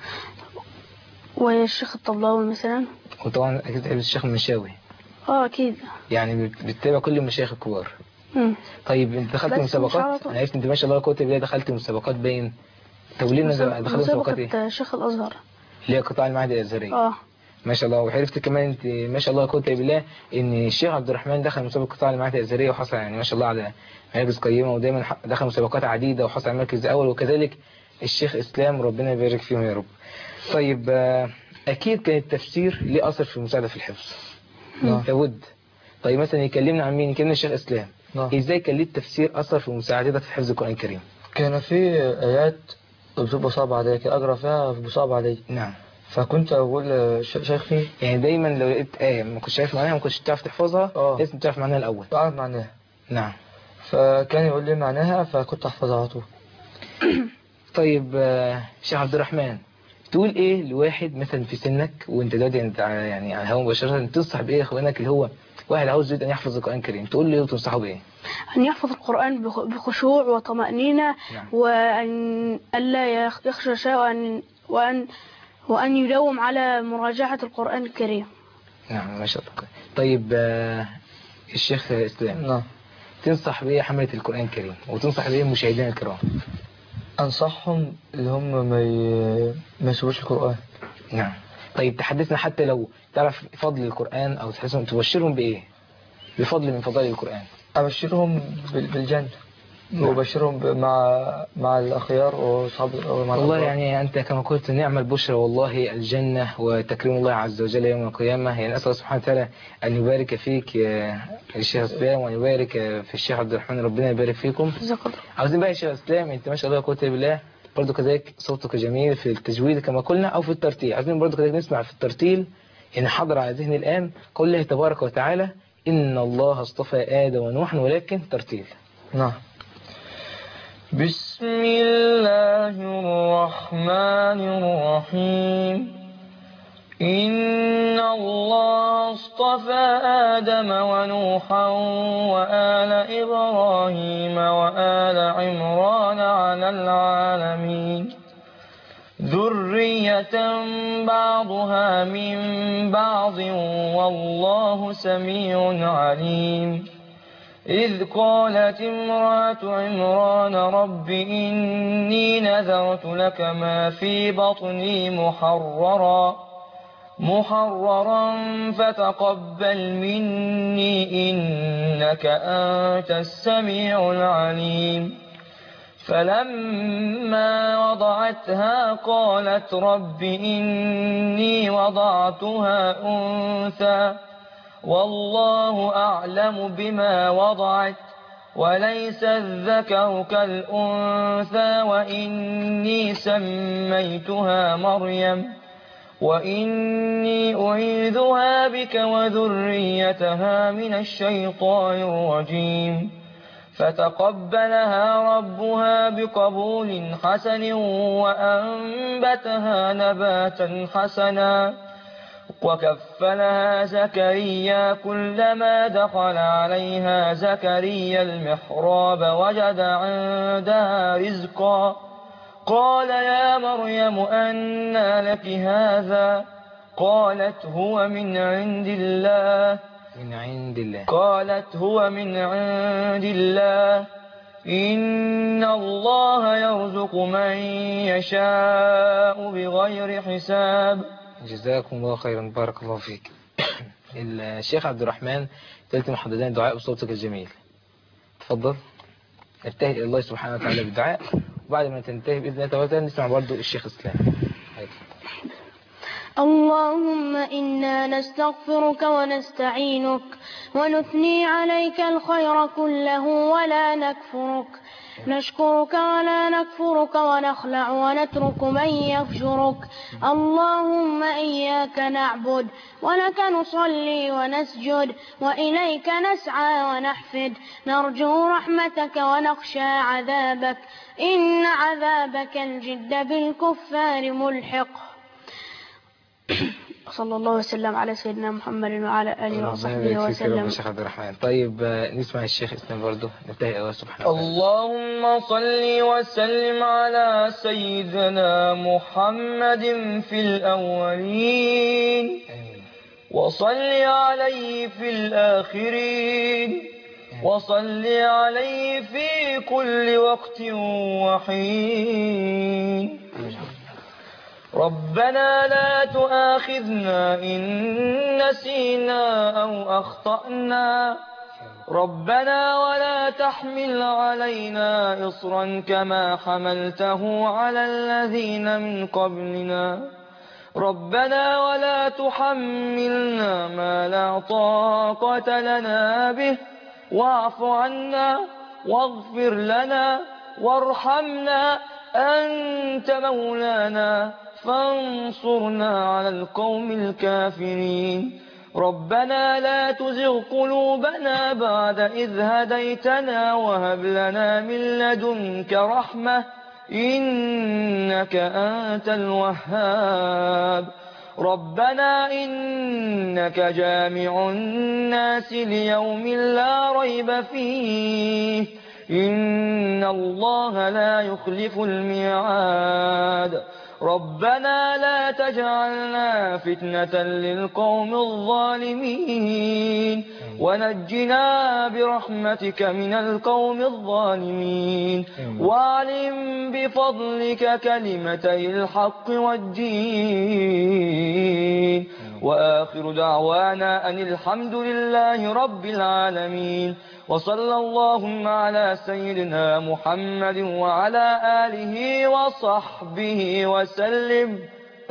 والشيخ الطبلاوي مثلا. وطبعا اكيد تحب الشيخ المنشاوي. اكيد. يعني بتتابع كل المشايخ الكبار. طيب انت دخلت مسابقات؟ انا عرفت انت ما شاء الله لا قوه الا بالله دخلت مسابقات باين. طب ليه دخلت مسابقات ايه؟ شيخ الازهر. اللي هي قطاع المعهد الازهري. ما شاء الله. وعرفت كمان انت ما شاء الله لا قوه الا بالله ان الشيخ عبد الرحمن دخل مسابقه قطاع المعاهد الازهريه وحصل يعني ما شاء الله على مراكز قيمه، ودايما دخل مسابقات عديده وحصل على المركز الاول، وكذلك الشيخ اسلام ربنا يبارك فيهم يا رب. طيب اكيد كان التفسير ليه اثر في المساعده في الحفظ. لابد. طيب مثلا يكلمنا عن مين؟ يكلمنا الشيخ اسلام. ازاي كان ليه التفسير اثر في مساعدتك في حفظ القران الكريم؟ كان في ايات بتبقى صعبه عليا كده اقرا فيها بتبقى صعبه عليا. نعم. فكنت اقول شيخي يعني دايما لو لقيت ايه ما كنتش عارف معناها ما كنتش تعرف تحفظها لازم تعرف معناها الاول. اعرف معناها. نعم. فكان يقول لي معناها فكنت احفظها على طول. طيب شيخ عبد الرحمن، تقول ايه لواحد مثلا في سنك وانت دلوقتي انت يعني على الهواء مباشره تنصح بايه اخوانك اللي هو واحد عاوز يريد ان يحفظ القران الكريم، تقول له وتنصحه بايه؟ ان يحفظ القران بخشوع وطمأنينة. نعم. وان الا يخشى شيء وأن يداوم على مراجعة القرآن الكريم. نعم ما شاء الله. طيب الشيخ إسلام. نعم. تنصح بإيه حملة القرآن الكريم وتنصح بإيه المشاهدين الكرام؟ أنصحهم اللي هم ما يسووش القرآن. نعم. طيب تحدثنا حتى لو تعرف فضل القرآن أو تحسهم تبشرهم بإيه؟ بفضل من فضائل القرآن. أبشرهم بالجنة. وبشرهم مع الأخيار وصحاب والله يعني أنت كما قلت نعم البشرى والله الجنة وتكريم الله عز وجل يوم القيامة. يعني أسأل الله سبحانه وتعالى أن يبارك فيك يا الشيخ إسلام وأن يبارك في الشيخ عبد الرحمن ربنا يبارك فيكم. عاوزين بقى يا شيخ إسلام أنت ما شاء الله قوة بالله برضو كذلك صوتك جميل في التجويد كما قلنا أو في الترتيل. عاوزين برضو كذلك نسمع في الترتيل يعني حضر على ذهني الآن قول الله تبارك وتعالى إن الله اصطفى آدم ونوحا ولكن ترتيل. نعم. بسم الله الرحمن الرحيم. إن الله اصطفى آدم ونوحا وآل إبراهيم وآل عمران على العالمين ذرية بعضها من بعض والله سميع عليم. إذ قالت امرأة عمران رب إني نذرت لك ما في بطني محررا فتقبل مني إنك أنت السميع العليم. فلما وضعتها قالت رب إني وضعتها أنثى والله أعلم بما وضعت وليس الذكر كالأنثى وإني سميتها مريم وإني أعيذها بك وذريتها من الشيطان الرجيم فتقبلها ربها بقبول حسن وأنبتها نباتا حسنا وكفلها زكريا كلما دخل عليها زكريا المحراب وجد عندها رزقا قال يا مريم أنى لك هذا قالت هو من عند الله قالت هو من عند الله إن الله يرزق من يشاء بغير حساب. جزاكم الله خيرا، بارك الله فيك. الشيخ عبد الرحمن ثالث محددين دعاء بصوتك الجميل، تفضل نبتهل إلى الله سبحانه وتعالى بالدعاء، وبعد ما تنتهي بإذن الله تعالى نسمع برضو الشيخ إسلام. اللهم إنا نستغفرك ونستعينك ونثني عليك الخير كله ولا نكفرك، نشكرك ولا نكفرك ونخلع ونترك من يفجرك. اللهم إياك نعبد ولك نصلي ونسجد وإليك نسعى ونحفد، نرجو رحمتك ونخشى عذابك، إن عذابك الجد بالكفار ملحق. صلى الله وسلم على سيدنا محمد وعلى آله وصحبه وسلم. الشيخ عبد الرحمن. طيب نسمع الشيخ اسلام برضه، ننتهي الله سبحانه وتعالى. اللهم صل وسلم على سيدنا محمد في الأولين وصل عليه في الآخرين وصل عليه في كل وقت وحين. ربنا لا تؤاخذنا إن نسينا أو أخطأنا، ربنا ولا تحمل علينا إصرا كما حملته على الذين من قبلنا، ربنا ولا تحملنا ما لا طاقة لنا به، واعف عنا واغفر لنا وارحمنا، أنت مولانا فانصرنا على القوم الكافرين. ربنا لا تزغ قلوبنا بعد إذ هديتنا وهب لنا من لدنك رحمة إنك أنت الوهاب. ربنا إنك جامع الناس ليوم لا ريب فيه، إن الله لا يخلف الميعاد. ربنا لا تجعلنا فتنة للقوم الظالمين ونجنا برحمتك من القوم الظالمين، واعلم بفضلك كلمتي الحق والدين. وآخر دعوانا أن الحمد لله رب العالمين، وصلى اللهم على سيدنا محمد وعلى آله وصحبه وسلم،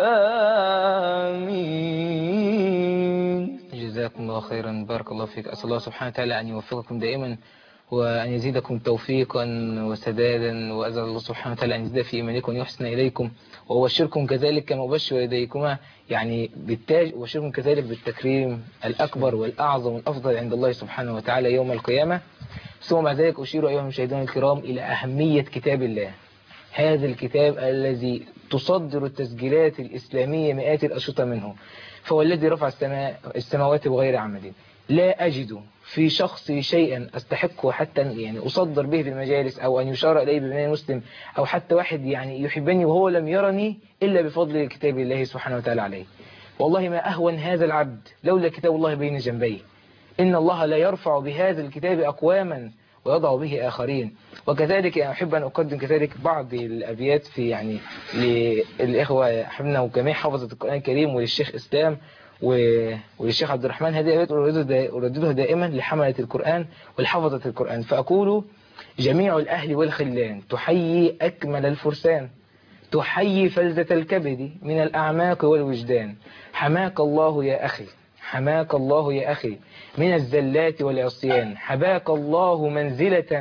آمين. جزاكم الله خيرا، بارك الله فيك. أسأل الله سبحانه وتعالى أن يوفقكم دائما وأن يزيدكم توفيقا وسدادا، وأسأل الله سبحانه وتعالى أن يزيد في إيمانكم ويحسن إليكم، وأبشركم كذلك كما أبشر والديكما يعني بالتاج، وأبشركم كذلك بالتكريم الأكبر والأعظم والأفضل عند الله سبحانه وتعالى يوم القيامة. ثم مع ذلك أشير أيها المشاهدون الكرام إلى أهمية كتاب الله، هذا الكتاب الذي تصدر التسجيلات الإسلامية مئات الأشرطة منه، فهو الذي رفع السماوات بغير عمد. لا أجد في شخصي شيئا أستحقه حتى يعني أصدر به في المجالس، أو أن يشار إليه ببناء مسلم، أو حتى واحد يعني يحبني وهو لم يرني إلا بفضل كتاب الله سبحانه وتعالى عليه. والله ما أهون هذا العبد لولا كتاب الله بين جنبيه. إن الله لا يرفع بهذا الكتاب أقواما ويضع به آخرين. وكذلك أحب أن أقدم كذلك بعض الأبيات في يعني للإخوة حبنا وجميع حفظة القرآن الكريم، وللشيخ إسلام وللشيخ عبد الرحمن. هذه أبيات أرددها دائما لحملة القرآن والحفظة القرآن. فأقول: جميع الأهل والخلان تحيي أكمل الفرسان، تحيي فلذة الكبد من الأعماق والوجدان. حماك الله يا أخي، حماك الله يا أخي من الزلات والعصيان. حباك الله منزلة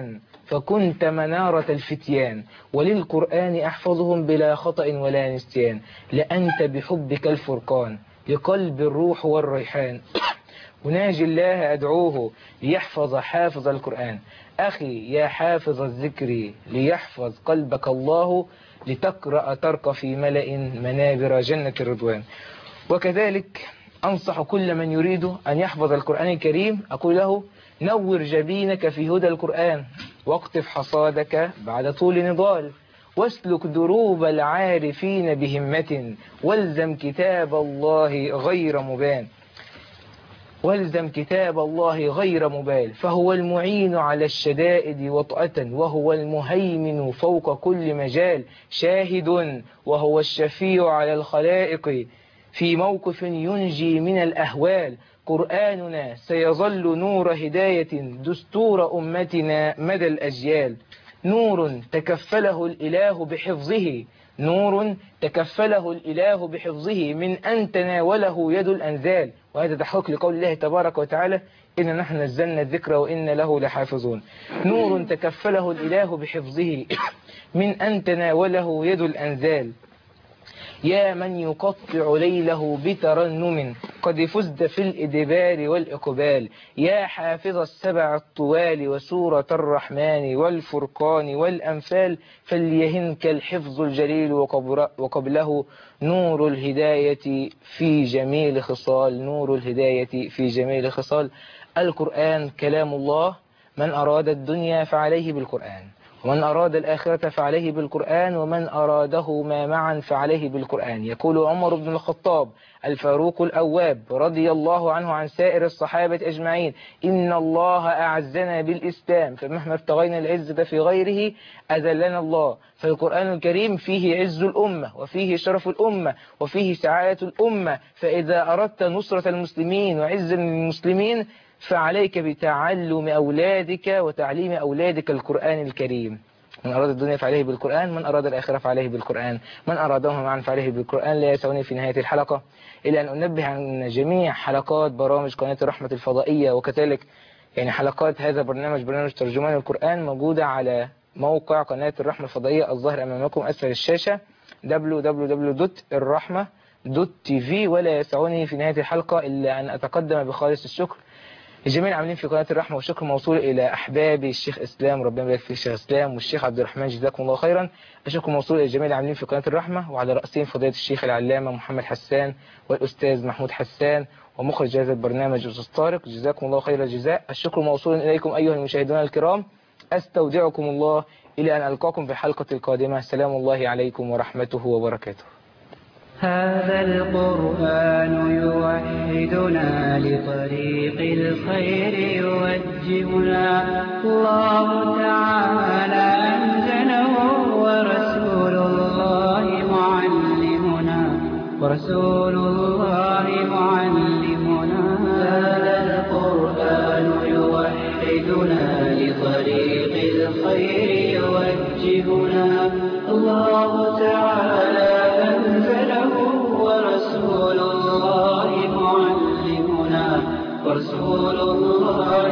فكنت منارة الفتيان، وللقرآن أحفظهم بلا خطأ ولا نسيان، لأنت بحبك الفرقان لقلب الروح والريحان، وناجي الله أدعوه ليحفظ حافظ القرآن. أخي يا حافظ الذكر ليحفظ قلبك الله، لتقرأ ترك في ملأ منابر جنة الرضوان. وكذلك أنصح كل من يريد أن يحفظ القرآن الكريم، أقول له نور جبينك في هدى القرآن، واقطف حصادك بعد طول نضال، واسلك دروب العارفين بهمة، والزم كتاب الله غير مبان، والزم كتاب الله غير مبال، فهو المعين على الشدائد وطأة، وهو المهيمن فوق كل مجال، شاهد وهو الشفيع على الخلائق في موقف ينجي من الأهوال. قرآننا سيظل نور هداية دستور أمتنا مدى الأجيال، نور تكفله الإله بحفظه، نور تكفله الإله بحفظه من أن تناوله يد الأنزال. وهذا تحقق لقول الله تبارك وتعالى إن نحن نزلنا الذكر وإن له لحافظون. نور تكفله الإله بحفظه من أن تناوله يد الأنزال، يا من يقطع ليله بترنم قد فزت في الإدبار والإقبال، يا حافظ السبع الطوال وسورة الرحمن والفرقان والأنفال، فليهنك الحفظ الجليل وقبله نور الهداية في جميل خصال، نور الهداية في جميل خصال. القرآن كلام الله، من أراد الدنيا فعليه بالقرآن، ومن أراد الآخرة فعليه بالقرآن، ومن أرادهما معا فعليه بالقرآن. يقول عمر بن الخطاب الفاروق الأواب رضي الله عنه عن سائر الصحابة أجمعين: إن الله أعزنا بالإسلام، فمهما ابتغينا العزة في غيره أذلنا الله. فالقرآن الكريم فيه عز الأمة، وفيه شرف الأمة، وفيه سعادة الأمة. فإذا أردت نصرة المسلمين وعز المسلمين فعليك بتعلم أولادك وتعليم أولادك القرآن الكريم. من أراد الدنيا فعليه بالقرآن، من أراد الآخرة فعليه بالقرآن، من أرادهما معا فعليه بالقرآن. لا يسعني في نهاية الحلقة إلا أن أنبه عن جميع حلقات برامج قناة الرحمة الفضائية، وكذلك يعني حلقات هذا برنامج ترجمان القرآن موجودة على موقع قناة الرحمة الفضائية الظاهر أمامكم أسفل الشاشة www.الرحمة.tv. ولا يسعني في نهاية الحلقة إلا أن أتقدم بخالص الشكر الجميع العاملين في قناة الرحمة، والشكر موصول إلى أحبابي الشيخ إسلام، ربنا يبارك فيك الشيخ إسلام، والشيخ عبد الرحمن، جزاكم الله خيرا. الشكر موصول إلى الجميع العاملين في قناة الرحمة، وعلى رأسهم فضيلة الشيخ العلامة محمد حسان، والأستاذ محمود حسان، ومخرج هذا البرنامج الأستاذ طارق، جزاكم الله خير الجزاء. الشكر موصول إليكم أيها المشاهدون الكرام، أستودعكم الله إلى أن ألقاكم في الحلقة القادمة. سلام الله عليكم ورحمته وبركاته. هذا القرآن يوحدنا لطريق الخير يوجهنا، الله تعالى أنزله ورسول الله معلمنا. هذا القرآن يوحدنا لطريق الخير يوجهنا، الله تعالى أنزله ورسول الله معلمنا، ورسول الله